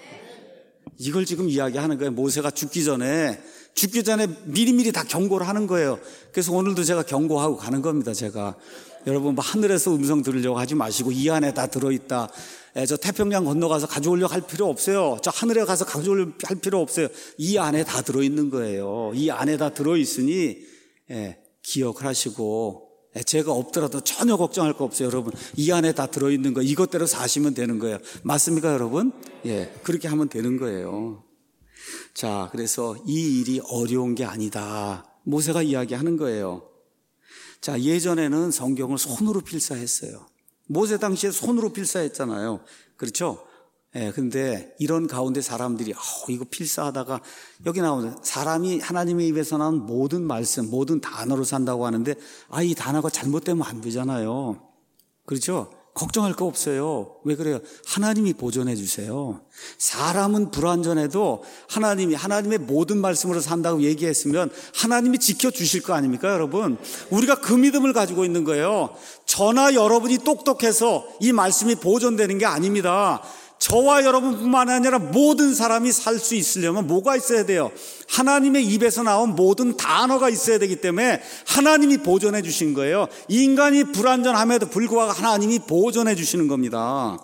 이걸 지금 이야기하는 거예요. 모세가 죽기 전에 미리미리 다 경고를 하는 거예요. 그래서 오늘도 제가 경고하고 가는 겁니다. 제가 여러분 뭐 하늘에서 음성 들으려고 하지 마시고 이 안에 다 들어있다. 저 태평양 건너가서 가져오려고 할 필요 없어요. 저 하늘에 가서 가져오려고 할 필요 없어요. 이 안에 다 들어있는 거예요. 이 안에 다 들어있으니 기억을 하시고 제가 없더라도 전혀 걱정할 거 없어요. 여러분 이 안에 다 들어있는 거 이것대로 사시면 되는 거예요. 맞습니까, 여러분? 그렇게 하면 되는 거예요. 자, 그래서 이 일이 어려운 게 아니다. 모세가 이야기하는 거예요. 자, 예전에는 성경을 손으로 필사했어요. 모세 당시에 손으로 필사했잖아요. 그렇죠? 근데 이런 가운데 사람들이 이거 필사하다가 여기 나오는 사람이 하나님의 입에서 나온 모든 말씀, 모든 단어로 산다고 하는데 이 단어가 잘못되면 안 되잖아요. 그렇죠? 걱정할 거 없어요. 왜 그래요? 하나님이 보존해 주세요. 사람은 불완전해도 하나님의 모든 말씀으로 산다고 얘기했으면 하나님이 지켜주실 거 아닙니까, 여러분? 우리가 그 믿음을 가지고 있는 거예요. 저나 여러분이 똑똑해서 이 말씀이 보존되는 게 아닙니다. 저와 여러분뿐만 아니라 모든 사람이 살 수 있으려면 뭐가 있어야 돼요? 하나님의 입에서 나온 모든 단어가 있어야 되기 때문에 하나님이 보존해 주신 거예요. 인간이 불완전함에도 불구하고 하나님이 보존해 주시는 겁니다.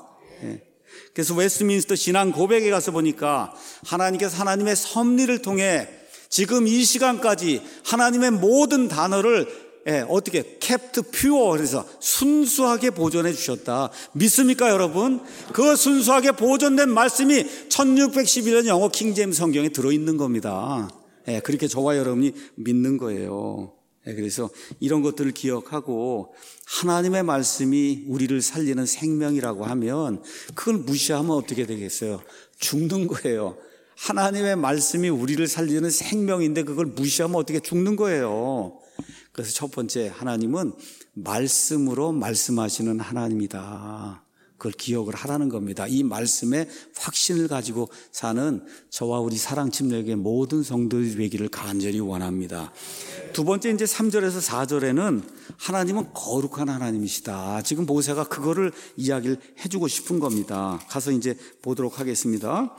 그래서 웨스트민스터 신앙 고백에 가서 보니까 하나님께서 하나님의 섭리를 통해 지금 이 시간까지 하나님의 모든 단어를 어떻게 kept pure, 그래서 순수하게 보존해 주셨다. 믿습니까 여러분? 그 순수하게 보존된 말씀이 1611년 영어 킹제임스 성경에 들어있는 겁니다. 그렇게 저와 여러분이 믿는 거예요. 그래서 이런 것들을 기억하고 하나님의 말씀이 우리를 살리는 생명이라고 하면 그걸 무시하면 어떻게 되겠어요? 죽는 거예요. 하나님의 말씀이 우리를 살리는 생명인데 그걸 무시하면 어떻게 죽는 거예요. 그래서 첫 번째, 하나님은 말씀으로 말씀하시는 하나님이다. 그걸 기억을 하라는 겁니다. 이 말씀에 확신을 가지고 사는 저와 우리 사랑침례교회 모든 성도들이 되기를 간절히 원합니다. 두 번째, 이제 3절에서 4절에는 하나님은 거룩한 하나님이시다. 지금 모세가 그거를 이야기를 해주고 싶은 겁니다. 가서 이제 보도록 하겠습니다.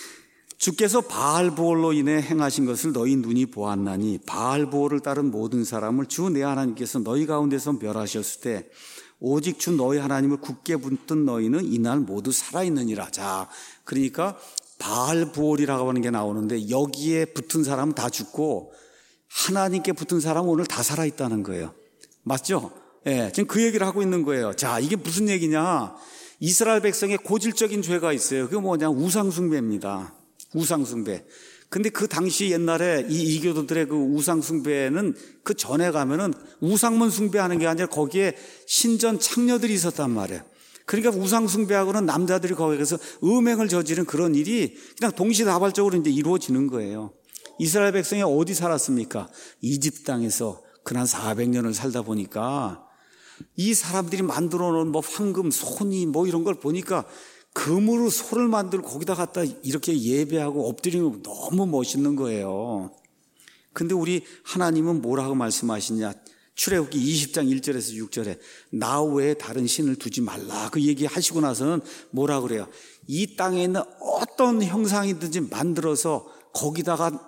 주께서 바알보올로 인해 행하신 것을 너희 눈이 보았나니 바알보올을 따른 모든 사람을 주 내 하나님께서 너희 가운데서 멸하셨을 때 오직 주 너희 하나님을 굳게 붙든 너희는 이날 모두 살아있느니라. 자, 그러니까 바알보올이라고 하는 게 나오는데 여기에 붙은 사람은 다 죽고 하나님께 붙은 사람은 오늘 다 살아있다는 거예요. 맞죠? 지금 그 얘기를 하고 있는 거예요. 자, 이게 무슨 얘기냐? 이스라엘 백성의 고질적인 죄가 있어요. 그게 뭐냐? 우상숭배입니다. 우상숭배. 근데 그 당시 옛날에 이 이교도들의 그 우상숭배는 그 전에 가면은 우상만 숭배하는 게 아니라 거기에 신전 창녀들이 있었단 말이에요. 그러니까 우상숭배하고는 남자들이 거기에 가서 음행을 저지른 그런 일이 그냥 동시다발적으로 이제 이루어지는 거예요. 이스라엘 백성이 어디 살았습니까? 이집트 땅에서 그난 400년을 살다 보니까 이 사람들이 만들어 놓은 뭐 황금, 손이 뭐 이런 걸 보니까 금으로 소를 만들고 거기다 갖다 이렇게 예배하고 엎드리는 거 너무 멋있는 거예요. 근데 우리 하나님은 뭐라고 말씀하시냐? 출애굽기 20장 1절에서 6절에 나 외에 다른 신을 두지 말라. 그 얘기 하시고 나서는 뭐라 그래요? 이 땅에 있는 어떤 형상이든지 만들어서 거기다가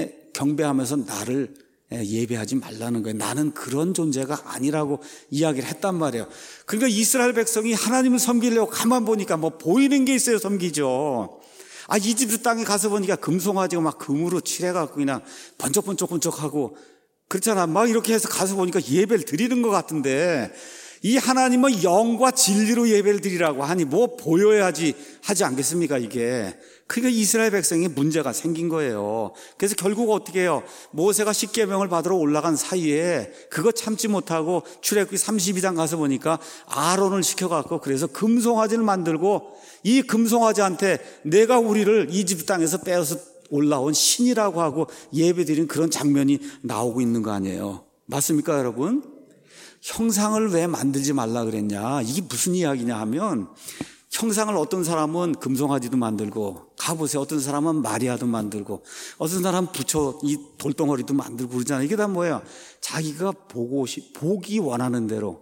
경배하면서 나를 예배하지 말라는 거예요. 나는 그런 존재가 아니라고 이야기를 했단 말이에요. 그러니까 이스라엘 백성이 하나님을 섬기려고 가만 보니까 뭐 보이는 게 있어요. 섬기죠. 이집트 땅에 가서 보니까 금송아지가 막 금으로 칠해갖고 그냥 번쩍번쩍번쩍하고 그렇잖아. 막 이렇게 해서 가서 보니까 예배를 드리는 것 같은데 이 하나님은 영과 진리로 예배를 드리라고 하니 뭐 보여야지 하지 않겠습니까 이게. 그러니까 이스라엘 백성에 문제가 생긴 거예요. 그래서 결국 어떻게 해요? 모세가 십계명을 받으러 올라간 사이에 그거 참지 못하고 출애굽기 32장 가서 보니까 아론을 시켜갖고 그래서 금송아지를 만들고 이 금송아지한테 내가 우리를 이집트 땅에서 빼어서 올라온 신이라고 하고 예배드리는 그런 장면이 나오고 있는 거 아니에요. 맞습니까 여러분? 형상을 왜 만들지 말라 그랬냐? 이게 무슨 이야기냐 하면 형상을 어떤 사람은 금송아지도 만들고 가보세요. 어떤 사람은 마리아도 만들고 어떤 사람은 부처 이 돌덩어리도 만들고 그러잖아요. 이게 다 뭐예요? 자기가 보기 원하는 대로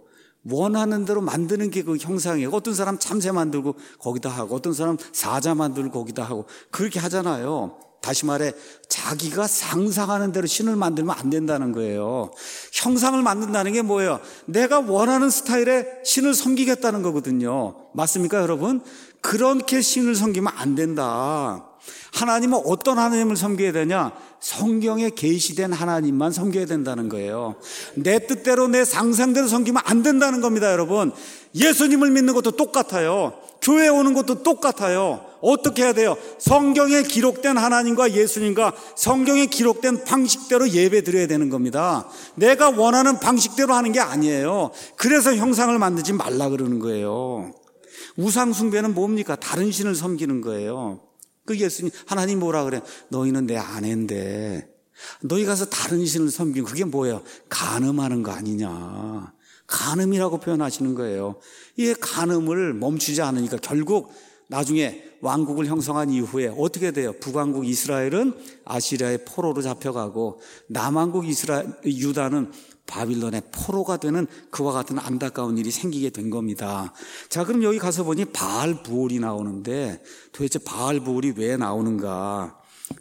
만드는 게 그 형상이에요. 어떤 사람 참새 만들고 거기다 하고 어떤 사람 사자 만들고 거기다 하고 그렇게 하잖아요. 다시 말해 자기가 상상하는 대로 신을 만들면 안 된다는 거예요. 형상을 만든다는 게 뭐예요? 내가 원하는 스타일의 신을 섬기겠다는 거거든요. 맞습니까 여러분? 그렇게 신을 섬기면 안 된다. 하나님은 어떤 하나님을 섬겨야 되냐? 성경에 계시된 하나님만 섬겨야 된다는 거예요. 내 뜻대로 내 상상대로 섬기면 안 된다는 겁니다 여러분. 예수님을 믿는 것도 똑같아요. 교회에 오는 것도 똑같아요. 어떻게 해야 돼요? 성경에 기록된 하나님과 예수님과 성경에 기록된 방식대로 예배 드려야 되는 겁니다. 내가 원하는 방식대로 하는 게 아니에요. 그래서 형상을 만들지 말라 그러는 거예요. 우상 숭배는 뭡니까? 다른 신을 섬기는 거예요. 그 예수님, 하나님 뭐라 그래? 너희는 내 아내인데 너희 가서 다른 신을 섬기고 그게 뭐예요? 간음하는 거 아니냐. 간음이라고 표현하시는 거예요. 이 간음을 멈추지 않으니까 결국 나중에 왕국을 형성한 이후에 어떻게 돼요? 북왕국 이스라엘은 아시리아의 포로로 잡혀가고 남왕국 유다는 바빌론의 포로가 되는 그와 같은 안타까운 일이 생기게 된 겁니다. 자, 그럼 여기 가서 보니 바알브올이 나오는데 도대체 바알브올이 왜 나오는가?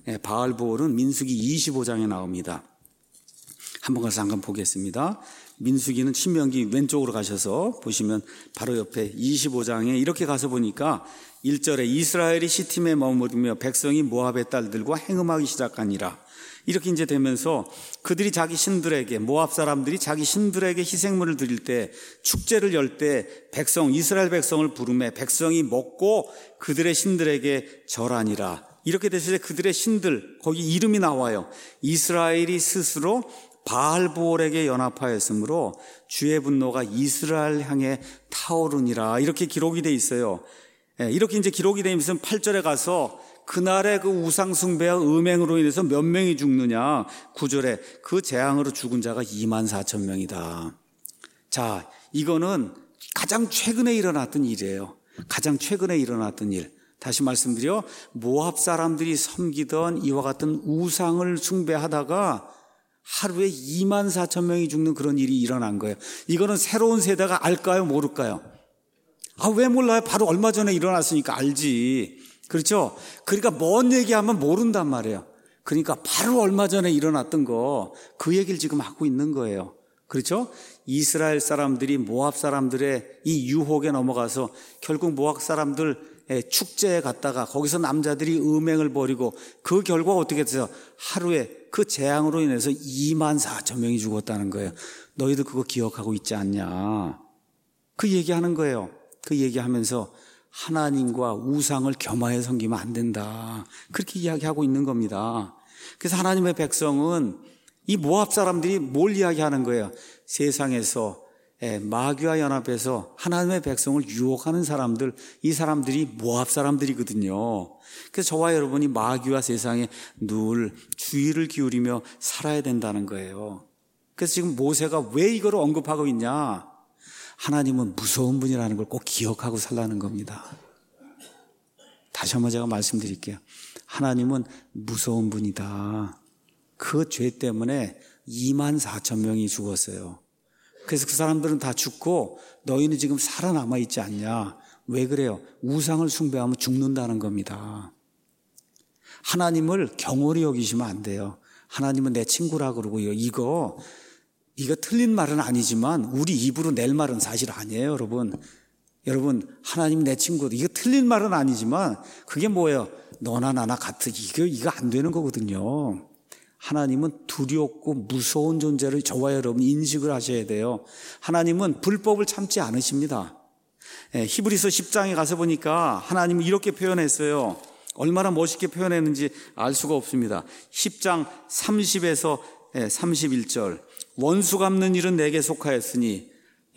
바알브올은 민수기 25장에 나옵니다. 한번 가서 잠깐 보겠습니다. 민수기는 신명기 왼쪽으로 가셔서 보시면 바로 옆에 25장에 이렇게 가서 보니까 1절에 이스라엘이 시팀에 머무르며 백성이 모압의 딸들과 행음하기 시작하니라. 이렇게 이제 되면서 그들이 자기 신들에게, 모압 사람들이 자기 신들에게 희생물을 드릴 때, 축제를 열 때 이스라엘 백성을 부르매 백성이 먹고 그들의 신들에게 절하니라. 이렇게 됐을 때 그들의 신들, 거기 이름이 나와요. 이스라엘이 스스로 바알브올에게 연합하였으므로 주의 분노가 이스라엘 향해 타오르니라. 이렇게 기록이 돼 있어요. 이렇게 이제 기록이 되면서 8절에 가서 그날의 그 우상숭배와 음행으로 인해서 몇 명이 죽느냐. 9절에 그 재앙으로 죽은 자가 24,000명이다. 자, 이거는 가장 최근에 일어났던 일이에요. 가장 최근에 일어났던 일. 다시 말씀드려, 모압 사람들이 섬기던 이와 같은 우상을 숭배하다가 하루에 24,000명이 죽는 그런 일이 일어난 거예요. 이거는 새로운 세대가 알까요? 모를까요? 왜 몰라요? 바로 얼마 전에 일어났으니까 알지. 그렇죠? 그러니까 먼 얘기하면 모른단 말이에요. 그러니까 바로 얼마 전에 일어났던 그 얘기를 지금 하고 있는 거예요. 그렇죠? 이스라엘 사람들이 모압 사람들의 이 유혹에 넘어가서 결국 모압 사람들 축제에 갔다가 거기서 남자들이 음행을 벌이고 그 결과가 어떻게 돼서 하루에 그 재앙으로 인해서 24,000명이 죽었다는 거예요. 너희들 그거 기억하고 있지 않냐? 그 얘기하는 거예요. 그 얘기하면서 하나님과 우상을 겸하여 섬기면 안 된다. 그렇게 이야기하고 있는 겁니다. 그래서 하나님의 백성은 이 모압 사람들이 뭘 이야기하는 거예요? 세상에서 마귀와 연합해서 하나님의 백성을 유혹하는 사람들, 이 사람들이 모압 사람들이거든요. 그래서 저와 여러분이 마귀와 세상에 늘 주의를 기울이며 살아야 된다는 거예요. 그래서 지금 모세가 왜 이걸 언급하고 있냐? 하나님은 무서운 분이라는 걸 꼭 기억하고 살라는 겁니다. 다시 한번 제가 말씀드릴게요. 하나님은 무서운 분이다. 그 죄 때문에 24,000명이 죽었어요. 그래서 그 사람들은 다 죽고 너희는 지금 살아남아 있지 않냐? 왜 그래요? 우상을 숭배하면 죽는다는 겁니다. 하나님을 경홀히 여기시면 안 돼요. 하나님은 내 친구라 그러고요. 이거 틀린 말은 아니지만 우리 입으로 낼 말은 사실 아니에요, 여러분. 여러분, 하나님 내 친구, 이거 틀린 말은 아니지만 그게 뭐예요? 너나 나나 같은 이거 안 되는 거거든요. 하나님은 두렵고 무서운 존재를 저와 여러분 인식을 하셔야 돼요. 하나님은 불법을 참지 않으십니다. 히브리서 10장에 가서 보니까 하나님은 이렇게 표현했어요. 얼마나 멋있게 표현했는지 알 수가 없습니다. 10장 30에서 31절. 원수 갚는 일은 내게 속하였으니,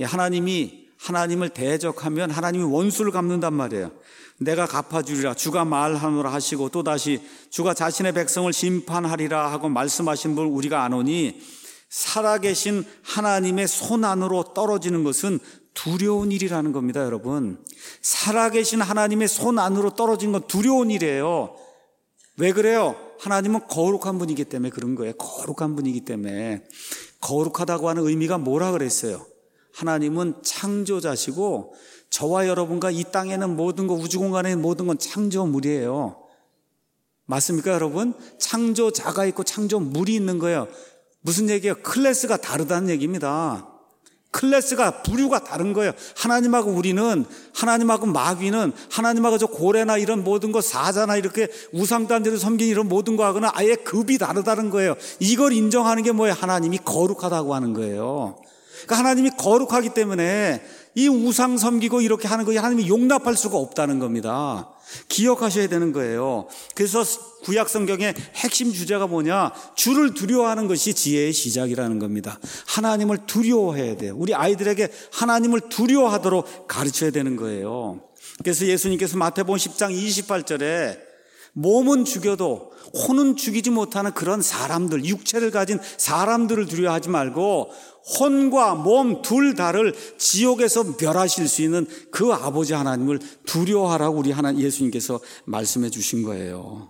하나님을 대적하면 하나님이 원수를 갚는단 말이에요. 내가 갚아주리라 주가 말하노라 하시고, 또다시 주가 자신의 백성을 심판하리라 하고 말씀하신 분 우리가 아노니, 살아계신 하나님의 손 안으로 떨어지는 것은 두려운 일이라는 겁니다. 여러분, 살아계신 하나님의 손 안으로 떨어진 건 두려운 일이에요. 왜 그래요? 하나님은 거룩한 분이기 때문에 그런 거예요. 거룩한 분이기 때문에. 거룩하다고 하는 의미가 뭐라 그랬어요? 하나님은 창조자시고 저와 여러분과 이 땅에는 모든 것, 우주공간에 모든 건 창조물이에요. 맞습니까, 여러분? 창조자가 있고 창조물이 있는 거예요. 무슨 얘기예요? 클래스가 다르다는 얘기입니다. 클래스가, 부류가 다른 거예요. 하나님하고 우리는, 하나님하고 마귀는, 하나님하고 저 고래나 이런 모든 거, 사자나 이렇게 우상단들을 섬긴 이런 모든 거하고는 아예 급이 다르다는 거예요. 이걸 인정하는 게 뭐예요? 하나님이 거룩하다고 하는 거예요. 그러니까 하나님이 거룩하기 때문에 이 우상 섬기고 이렇게 하는 거 하나님이 용납할 수가 없다는 겁니다. 기억하셔야 되는 거예요. 그래서 구약 성경의 핵심 주제가 뭐냐? 주를 두려워하는 것이 지혜의 시작이라는 겁니다. 하나님을 두려워해야 돼요. 우리 아이들에게 하나님을 두려워하도록 가르쳐야 되는 거예요. 그래서 예수님께서 마태복음 10장 28절에 몸은 죽여도 혼은 죽이지 못하는 그런 사람들, 육체를 가진 사람들을 두려워하지 말고 혼과 몸 둘 다를 지옥에서 멸하실 수 있는 그 아버지 하나님을 두려워하라고 우리 예수님께서 말씀해 주신 거예요.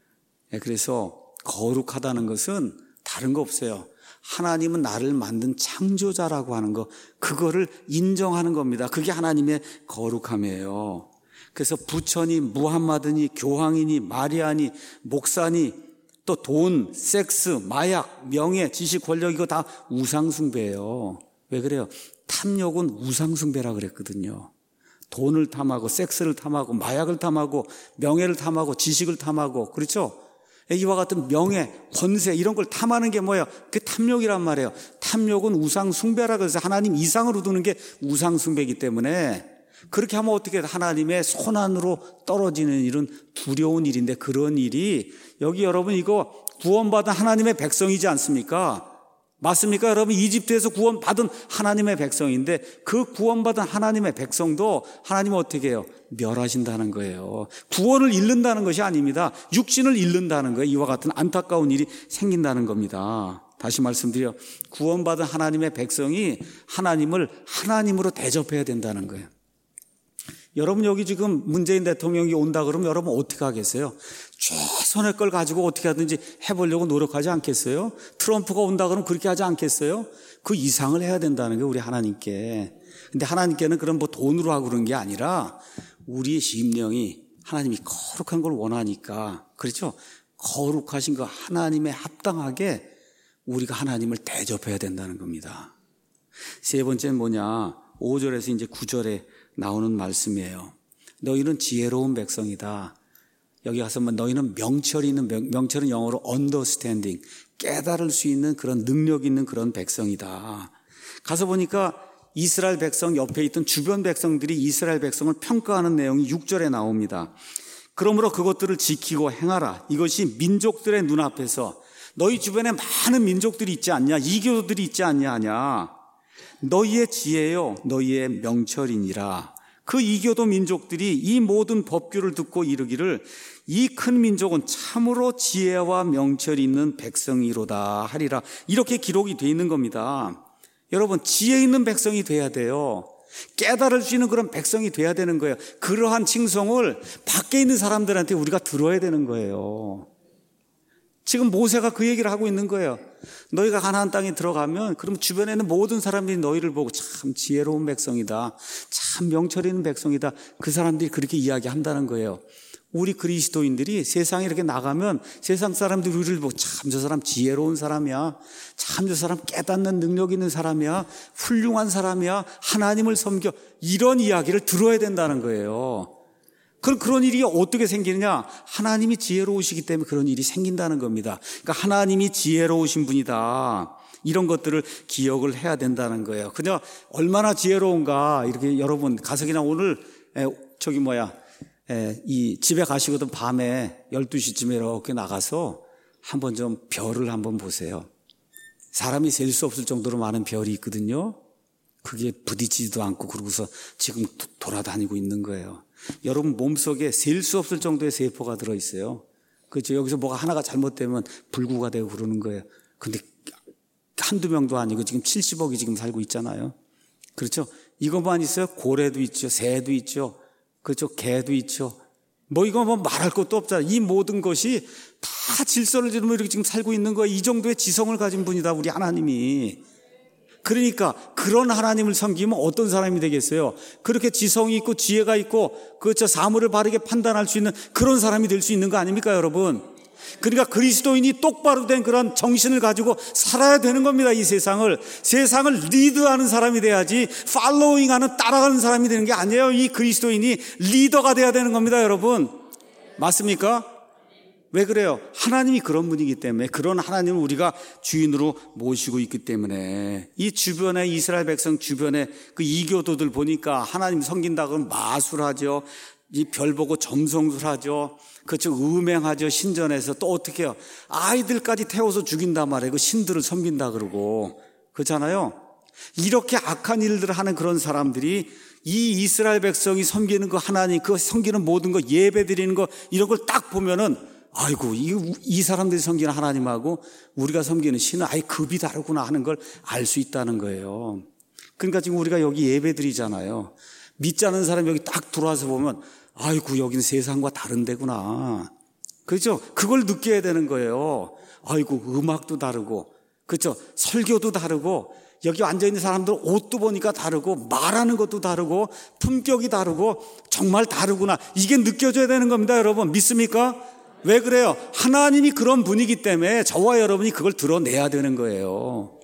그래서 거룩하다는 것은 다른 거 없어요. 하나님은 나를 만든 창조자라고 하는 거, 그거를 인정하는 겁니다. 그게 하나님의 거룩함이에요. 그래서 부처니, 무함마드니, 교황이니, 마리아니, 목사니, 또 돈, 섹스, 마약, 명예, 지식, 권력, 이거 다 우상숭배예요. 왜 그래요? 탐욕은 우상숭배라 그랬거든요. 돈을 탐하고, 섹스를 탐하고, 마약을 탐하고, 명예를 탐하고, 지식을 탐하고, 그렇죠? 이와 같은 명예, 권세 이런 걸 탐하는 게 뭐예요? 그게 탐욕이란 말이에요. 탐욕은 우상숭배라 그래서 하나님 이상으로 두는 게 우상숭배이기 때문에 그렇게 하면 어떻게 하나님의 손안으로 떨어지는 일은 두려운 일인데, 그런 일이 여기 여러분 이거 구원받은 하나님의 백성이지 않습니까? 맞습니까? 여러분 이집트에서 구원받은 하나님의 백성인데 그 구원받은 하나님의 백성도 하나님은 어떻게 해요? 멸하신다는 거예요. 구원을 잃는다는 것이 아닙니다. 육신을 잃는다는 거예요. 이와 같은 안타까운 일이 생긴다는 겁니다. 다시 말씀드려, 구원받은 하나님의 백성이 하나님을 하나님으로 대접해야 된다는 거예요. 여러분 여기 지금 문재인 대통령이 온다 그러면 여러분 어떻게 하겠어요? 최선의 걸 가지고 어떻게 하든지 해보려고 노력하지 않겠어요? 트럼프가 온다 그러면 그렇게 하지 않겠어요? 그 이상을 해야 된다는 게 우리 하나님께. 근데 하나님께는 그런 뭐 돈으로 하고 그런 게 아니라 우리의 심령이 하나님이 거룩한 걸 원하니까, 그렇죠? 거룩하신 그 하나님에 합당하게 우리가 하나님을 대접해야 된다는 겁니다. 세 번째는 뭐냐? 5절에서 이제 9절에 나오는 말씀이에요. 너희는 지혜로운 백성이다. 여기 가서 너희는 명철이 있는, 명철은 영어로 understanding, 깨달을 수 있는 그런 능력 있는 그런 백성이다. 가서 보니까 이스라엘 백성 옆에 있던 주변 백성들이 이스라엘 백성을 평가하는 내용이 6절에 나옵니다. 그러므로 그것들을 지키고 행하라. 이것이 민족들의 눈앞에서, 너희 주변에 많은 민족들이 있지 않냐, 이교도들이 있지 않냐, 너희의 지혜요 너희의 명철이니라. 그 이교도 민족들이 이 모든 법규를 듣고 이르기를 이 큰 민족은 참으로 지혜와 명철이 있는 백성이로다 하리라. 이렇게 기록이 되어 있는 겁니다. 여러분 지혜 있는 백성이 돼야 돼요. 깨달을 수 있는 그런 백성이 돼야 되는 거예요. 그러한 칭송을 밖에 있는 사람들한테 우리가 들어야 되는 거예요. 지금 모세가 그 얘기를 하고 있는 거예요. 너희가 가나안 땅에 들어가면 그럼 주변에 있는 모든 사람들이 너희를 보고 참 지혜로운 백성이다, 참 명철 있는 백성이다, 그 사람들이 그렇게 이야기한다는 거예요. 우리 그리스도인들이 세상에 이렇게 나가면 세상 사람들이 우리를 보고 참 저 사람 지혜로운 사람이야, 참 저 사람 깨닫는 능력 있는 사람이야, 훌륭한 사람이야, 하나님을 섬겨, 이런 이야기를 들어야 된다는 거예요. 그런 일이 어떻게 생기느냐? 하나님이 지혜로우시기 때문에 그런 일이 생긴다는 겁니다. 그러니까 하나님이 지혜로우신 분이다, 이런 것들을 기억을 해야 된다는 거예요. 그냥 얼마나 지혜로운가, 이렇게 여러분 가서 그냥 오늘 이 집에 가시거든 밤에 12시쯤에 이렇게 나가서 한번 좀 별을 한번 보세요. 사람이 셀 수 없을 정도로 많은 별이 있거든요. 그게 부딪히지도 않고 그러고서 지금 돌아다니고 있는 거예요. 여러분 몸속에 셀 수 없을 정도의 세포가 들어있어요. 그렇죠? 여기서 뭐가 하나가 잘못되면 불구가 되고 그러는 거예요. 근데 한두 명도 아니고 지금 70억이 지금 살고 있잖아요. 그렇죠? 이것만 있어요? 고래도 있죠, 새도 있죠, 그렇죠? 개도 있죠. 이거 말할 것도 없잖아요. 이 모든 것이 다 질서를 지르며 이렇게 지금 살고 있는 거예요. 이 정도의 지성을 가진 분이다, 우리 하나님이. 그러니까 그런 하나님을 섬기면 어떤 사람이 되겠어요? 그렇게 지성이 있고 지혜가 있고 그렇죠, 사물을 바르게 판단할 수 있는 그런 사람이 될 수 있는 거 아닙니까, 여러분? 그러니까 그리스도인이 똑바로 된 그런 정신을 가지고 살아야 되는 겁니다. 이 세상을 리드하는 사람이 돼야지 팔로잉하는, 따라가는 사람이 되는 게 아니에요. 이 그리스도인이 리더가 돼야 되는 겁니다, 여러분. 맞습니까? 왜 그래요? 하나님이 그런 분이기 때문에, 그런 하나님을 우리가 주인으로 모시고 있기 때문에. 이 주변에 이스라엘 백성 주변에 그 이교도들 보니까 하나님 섬긴다 그러면 마술하죠, 이 별 보고 점성술하죠, 그렇죠, 음행하죠, 신전에서. 또 어떻게 해요? 아이들까지 태워서 죽인단 말이에요. 그 신들을 섬긴다 그러고. 그렇잖아요. 이렇게 악한 일들을 하는 그런 사람들이 이 이스라엘 백성이 섬기는 거 하나님, 그 섬기는 모든 거, 예배 드리는 거, 이런 걸 딱 보면은 아이고, 이 사람들이 섬기는 하나님하고 우리가 섬기는 신은 아예 급이 다르구나 하는 걸 알 수 있다는 거예요. 그러니까 지금 우리가 여기 예배 드리잖아요. 믿지 않는 사람이 여기 딱 들어와서 보면 아이고, 여기는 세상과 다른 데구나. 그렇죠? 그걸 느껴야 되는 거예요. 아이고, 음악도 다르고, 그렇죠? 설교도 다르고, 여기 앉아있는 사람들 옷도 보니까 다르고, 말하는 것도 다르고, 품격이 다르고, 정말 다르구나. 이게 느껴져야 되는 겁니다, 여러분. 믿습니까? 왜 그래요? 하나님이 그런 분이기 때문에 저와 여러분이 그걸 드러내야 되는 거예요.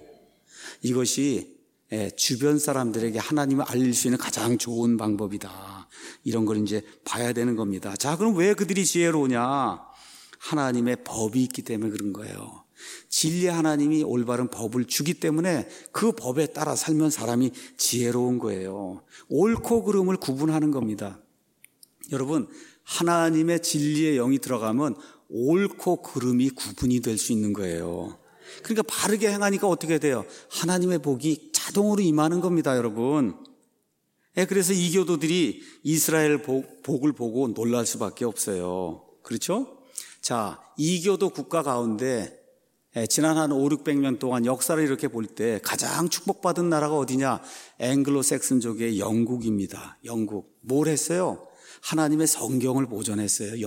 이것이 주변 사람들에게 하나님을 알릴 수 있는 가장 좋은 방법이다. 이런 걸 이제 봐야 되는 겁니다. 자, 그럼 왜 그들이 지혜로우냐? 하나님의 법이 있기 때문에 그런 거예요. 진리 하나님이 올바른 법을 주기 때문에 그 법에 따라 살면 사람이 지혜로운 거예요. 옳고 그름을 구분하는 겁니다. 여러분, 하나님의 진리의 영이 들어가면 옳고 그름이 구분이 될 수 있는 거예요. 그러니까 바르게 행하니까 어떻게 돼요? 하나님의 복이 자동으로 임하는 겁니다, 여러분. 그래서 이교도들이 이스라엘 복을 보고 놀랄 수밖에 없어요. 그렇죠? 자, 이교도 국가 가운데 지난 한 500~600년 동안 역사를 이렇게 볼 때 가장 축복받은 나라가 어디냐? 앵글로색슨족의 영국입니다. 영국. 뭘 했어요? 하나님의 성경을 보존했어요.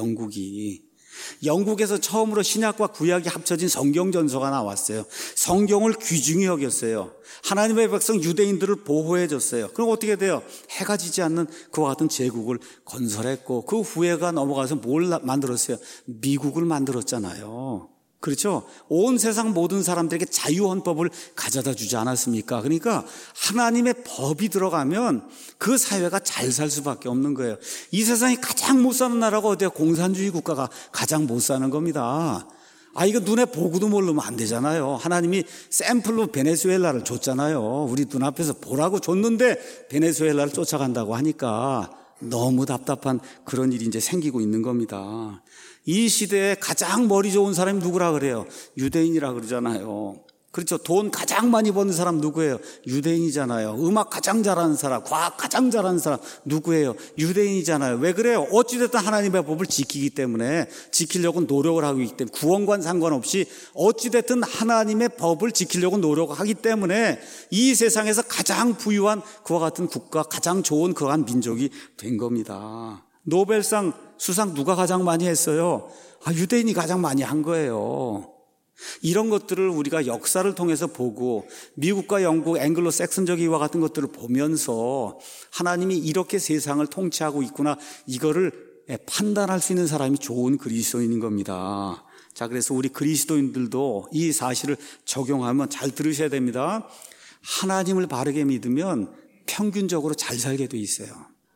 영국에서 처음으로 신약과 구약이 합쳐진 성경 전서가 나왔어요. 성경을 귀중히 여겼어요. 하나님의 백성 유대인들을 보호해 줬어요. 그럼 어떻게 돼요? 해가 지지 않는 그와 같은 제국을 건설했고, 그 후회가 넘어가서 뭘 만들었어요? 미국을 만들었잖아요. 그렇죠? 온 세상 모든 사람들에게 자유헌법을 가져다 주지 않았습니까? 그러니까 하나님의 법이 들어가면 그 사회가 잘 살 수밖에 없는 거예요. 이 세상이 가장 못 사는 나라가 어디야? 공산주의 국가가 가장 못 사는 겁니다. 이거 눈에 보고도 모르면 안 되잖아요. 하나님이 샘플로 베네수엘라를 줬잖아요. 우리 눈앞에서 보라고 줬는데 베네수엘라를 쫓아간다고 하니까 너무 답답한 그런 일이 이제 생기고 있는 겁니다. 이 시대에 가장 머리 좋은 사람이 누구라 그래요? 유대인이라 그러잖아요. 그렇죠. 돈 가장 많이 버는 사람 누구예요? 유대인이잖아요. 음악 가장 잘하는 사람, 과학 가장 잘하는 사람 누구예요? 유대인이잖아요. 왜 그래요? 어찌됐든 하나님의 법을 지키기 때문에, 지키려고 노력을 하고 있기 때문에, 구원과 상관없이 어찌됐든 하나님의 법을 지키려고 노력하기 때문에 이 세상에서 가장 부유한 그와 같은 국가, 가장 좋은 그와 같은 민족이 된 겁니다. 노벨상 수상 누가 가장 많이 했어요? 유대인이 가장 많이 한 거예요. 이런 것들을 우리가 역사를 통해서 보고, 미국과 영국, 앵글로색슨족 이와 같은 것들을 보면서 하나님이 이렇게 세상을 통치하고 있구나, 이거를 판단할 수 있는 사람이 좋은 그리스도인인 겁니다. 자, 그래서 우리 그리스도인들도 이 사실을 적용하면, 잘 들으셔야 됩니다. 하나님을 바르게 믿으면 평균적으로 잘 살게 돼 있어요.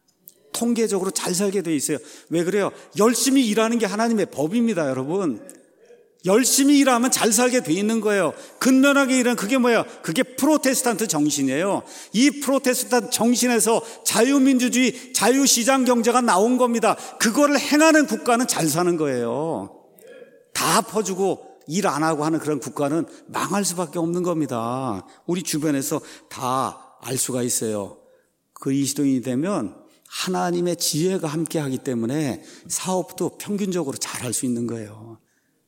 통계적으로 잘 살게 돼 있어요. 왜 그래요? 열심히 일하는 게 하나님의 법입니다, 여러분. 열심히 일하면 잘 살게 돼 있는 거예요. 근면하게 일하는 그게 뭐예요? 그게 프로테스탄트 정신이에요. 이 프로테스탄트 정신에서 자유민주주의, 자유시장 경제가 나온 겁니다. 그거를 행하는 국가는 잘 사는 거예요. 다 퍼주고 일 안 하고 하는 그런 국가는 망할 수밖에 없는 겁니다. 우리 주변에서 다 알 수가 있어요. 그리스도인이 되면 하나님의 지혜가 함께하기 때문에 사업도 평균적으로 잘할 수 있는 거예요.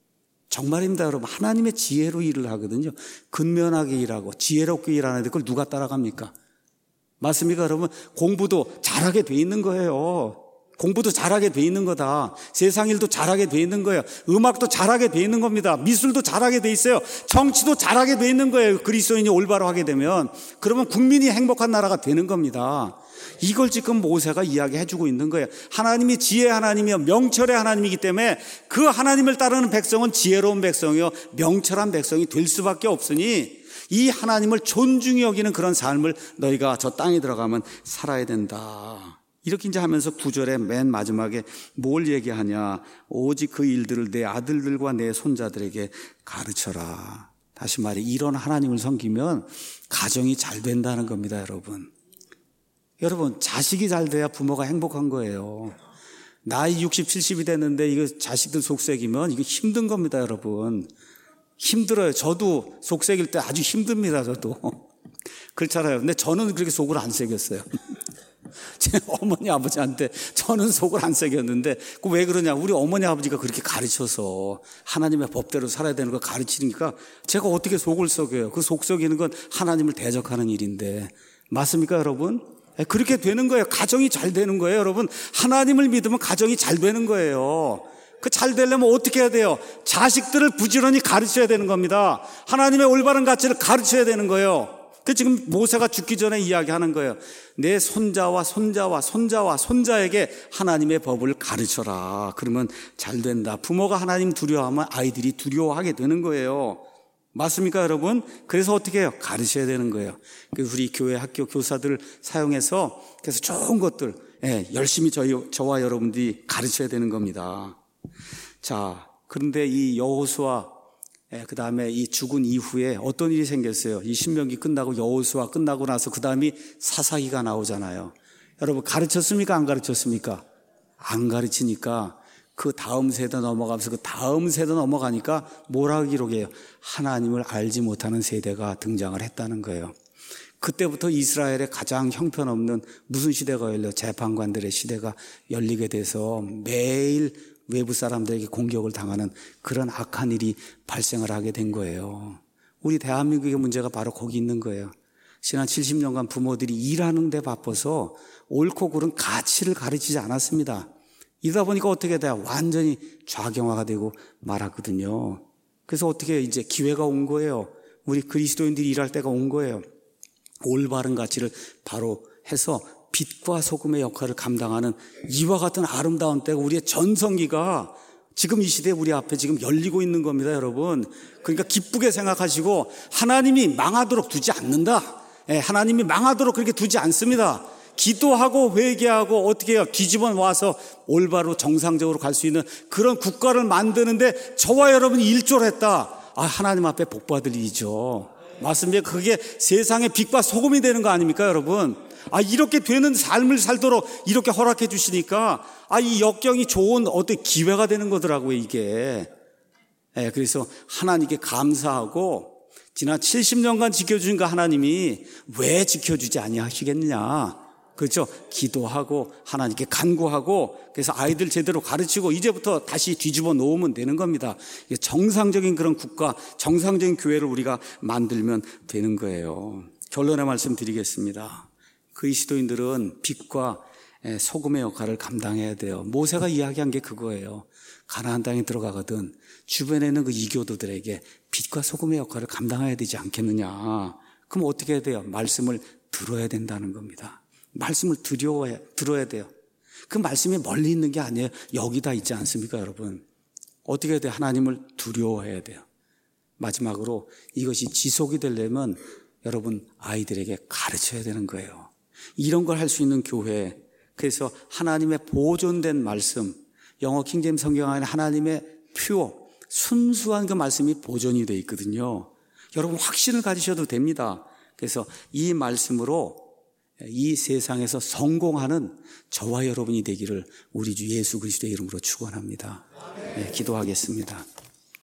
정말입니다, 여러분. 하나님의 지혜로 일을 하거든요. 근면하게 일하고 지혜롭게 일하는데 그걸 누가 따라갑니까? 맞습니까, 여러분? 공부도 잘하게 돼 있는 거예요. 공부도 잘하게 돼 있는 거다. 세상 일도 잘하게 돼 있는 거예요. 음악도 잘하게 돼 있는 겁니다. 미술도 잘하게 돼 있어요. 정치도 잘하게 돼 있는 거예요. 그리스도인이 올바로 하게 되면. 그러면 국민이 행복한 나라가 되는 겁니다. 이걸 지금 모세가 이야기해 주고 있는 거예요. 하나님이 지혜의 하나님이요 명철의 하나님이기 때문에 그 하나님을 따르는 백성은 지혜로운 백성이요 명철한 백성이 될 수밖에 없으니, 이 하나님을 존중히 여기는 그런 삶을 너희가 저 땅에 들어가면 살아야 된다. 이렇게 이제 하면서 9절의 맨 마지막에 뭘 얘기하냐? 오직 그 일들을 내 아들들과 내 손자들에게 가르쳐라. 다시 말해, 이런 하나님을 섬기면 가정이 잘 된다는 겁니다, 여러분. 여러분, 자식이 잘 돼야 부모가 행복한 거예요. 나이 60, 70이 됐는데 이거 자식들 속색이면 이거 힘든 겁니다, 여러분. 힘들어요. 저도 속색일 때 아주 힘듭니다, 저도. 그렇잖아요. 근데 저는 그렇게 속을 안 새겼어요. 제 어머니 아버지한테 저는 속을 안 새겼는데 왜 그러냐, 우리 어머니 아버지가 그렇게 가르쳐서 하나님의 법대로 살아야 되는 걸 가르치니까 제가 어떻게 속을 썩여요. 그 속 썩이는 건 하나님을 대적하는 일인데, 맞습니까 여러분? 그렇게 되는 거예요. 가정이 잘 되는 거예요 여러분. 하나님을 믿으면 가정이 잘 되는 거예요. 그 잘 되려면 어떻게 해야 돼요? 자식들을 부지런히 가르쳐야 되는 겁니다. 하나님의 올바른 가치를 가르쳐야 되는 거예요. 그 지금 모세가 죽기 전에 이야기하는 거예요. 내 손자와 손자와 손자와 손자에게 하나님의 법을 가르쳐라. 그러면 잘 된다. 부모가 하나님 두려워하면 아이들이 두려워하게 되는 거예요. 맞습니까 여러분? 그래서 어떻게 해요? 가르쳐야 되는 거예요. 그래서 우리 교회 학교 교사들 사용해서 그래서 좋은 것들 열심히 저와 여러분들이 가르쳐야 되는 겁니다. 자, 그런데 이 여호수아 그 다음에 이 죽은 이후에 어떤 일이 생겼어요? 이 신명기 끝나고 여호수아 끝나고 나서 그 다음이 사사기가 나오잖아요. 여러분 가르쳤습니까? 안 가르쳤습니까? 안 가르치니까 그 다음 세대 넘어가면서 그 다음 세대 넘어가니까 뭐라고 기록해요? 하나님을 알지 못하는 세대가 등장을 했다는 거예요. 그때부터 이스라엘에 가장 형편없는 무슨 시대가 열려? 재판관들의 시대가 열리게 돼서 매일 외부 사람들에게 공격을 당하는 그런 악한 일이 발생을 하게 된 거예요. 우리 대한민국의 문제가 바로 거기 있는 거예요. 지난 70년간 부모들이 일하는 데 바빠서 옳고 그른 가치를 가르치지 않았습니다. 이러다 보니까 어떻게 돼요? 완전히 좌경화가 되고 말았거든요. 그래서 어떻게 이제 기회가 온 거예요. 우리 그리스도인들이 일할 때가 온 거예요. 올바른 가치를 바로 해서 빛과 소금의 역할을 감당하는 이와 같은 아름다운 때가 우리의 전성기가 지금 이 시대에 우리 앞에 지금 열리고 있는 겁니다 여러분. 그러니까 기쁘게 생각하시고 하나님이 망하도록 두지 않는다. 하나님이 망하도록 그렇게 두지 않습니다. 기도하고 회개하고 어떻게 해요? 뒤집어 와서 올바로 정상적으로 갈 수 있는 그런 국가를 만드는데 저와 여러분이 일조를 했다. 하나님 앞에 복받을 일이죠. 맞습니다. 그게 세상의 빛과 소금이 되는 거 아닙니까 여러분? 이렇게 되는 삶을 살도록 이렇게 허락해 주시니까 이 역경이 좋은 어떤 기회가 되는 거더라고요 이게. 그래서 하나님께 감사하고 지난 70년간 지켜주신 그 하나님이 왜 지켜주지 아니하시겠느냐. 그렇죠. 기도하고 하나님께 간구하고 그래서 아이들 제대로 가르치고 이제부터 다시 뒤집어 놓으면 되는 겁니다. 정상적인 그런 국가, 정상적인 교회를 우리가 만들면 되는 거예요. 결론의 말씀 드리겠습니다. 그리스도인들은 빛과 소금의 역할을 감당해야 돼요. 모세가 이야기한 게 그거예요. 가나안 땅에 들어가거든 주변에 있는 그 이교도들에게 빛과 소금의 역할을 감당해야 되지 않겠느냐. 그럼 어떻게 해야 돼요? 말씀을 들어야 된다는 겁니다. 말씀을 들어야 돼요. 그 말씀이 멀리 있는 게 아니에요. 여기다 있지 않습니까 여러분? 어떻게 해야 돼요? 하나님을 두려워해야 돼요. 마지막으로 이것이 지속이 되려면 여러분 아이들에게 가르쳐야 되는 거예요. 이런 걸 할 수 있는 교회, 그래서 하나님의 보존된 말씀, 영어 킹제임 성경 안에 하나님의 퓨어, 순수한 그 말씀이 보존이 되어 있거든요. 여러분 확신을 가지셔도 됩니다. 그래서 이 말씀으로 이 세상에서 성공하는 저와 여러분이 되기를 우리 주 예수 그리스도의 이름으로 축원합니다. 기도하겠습니다.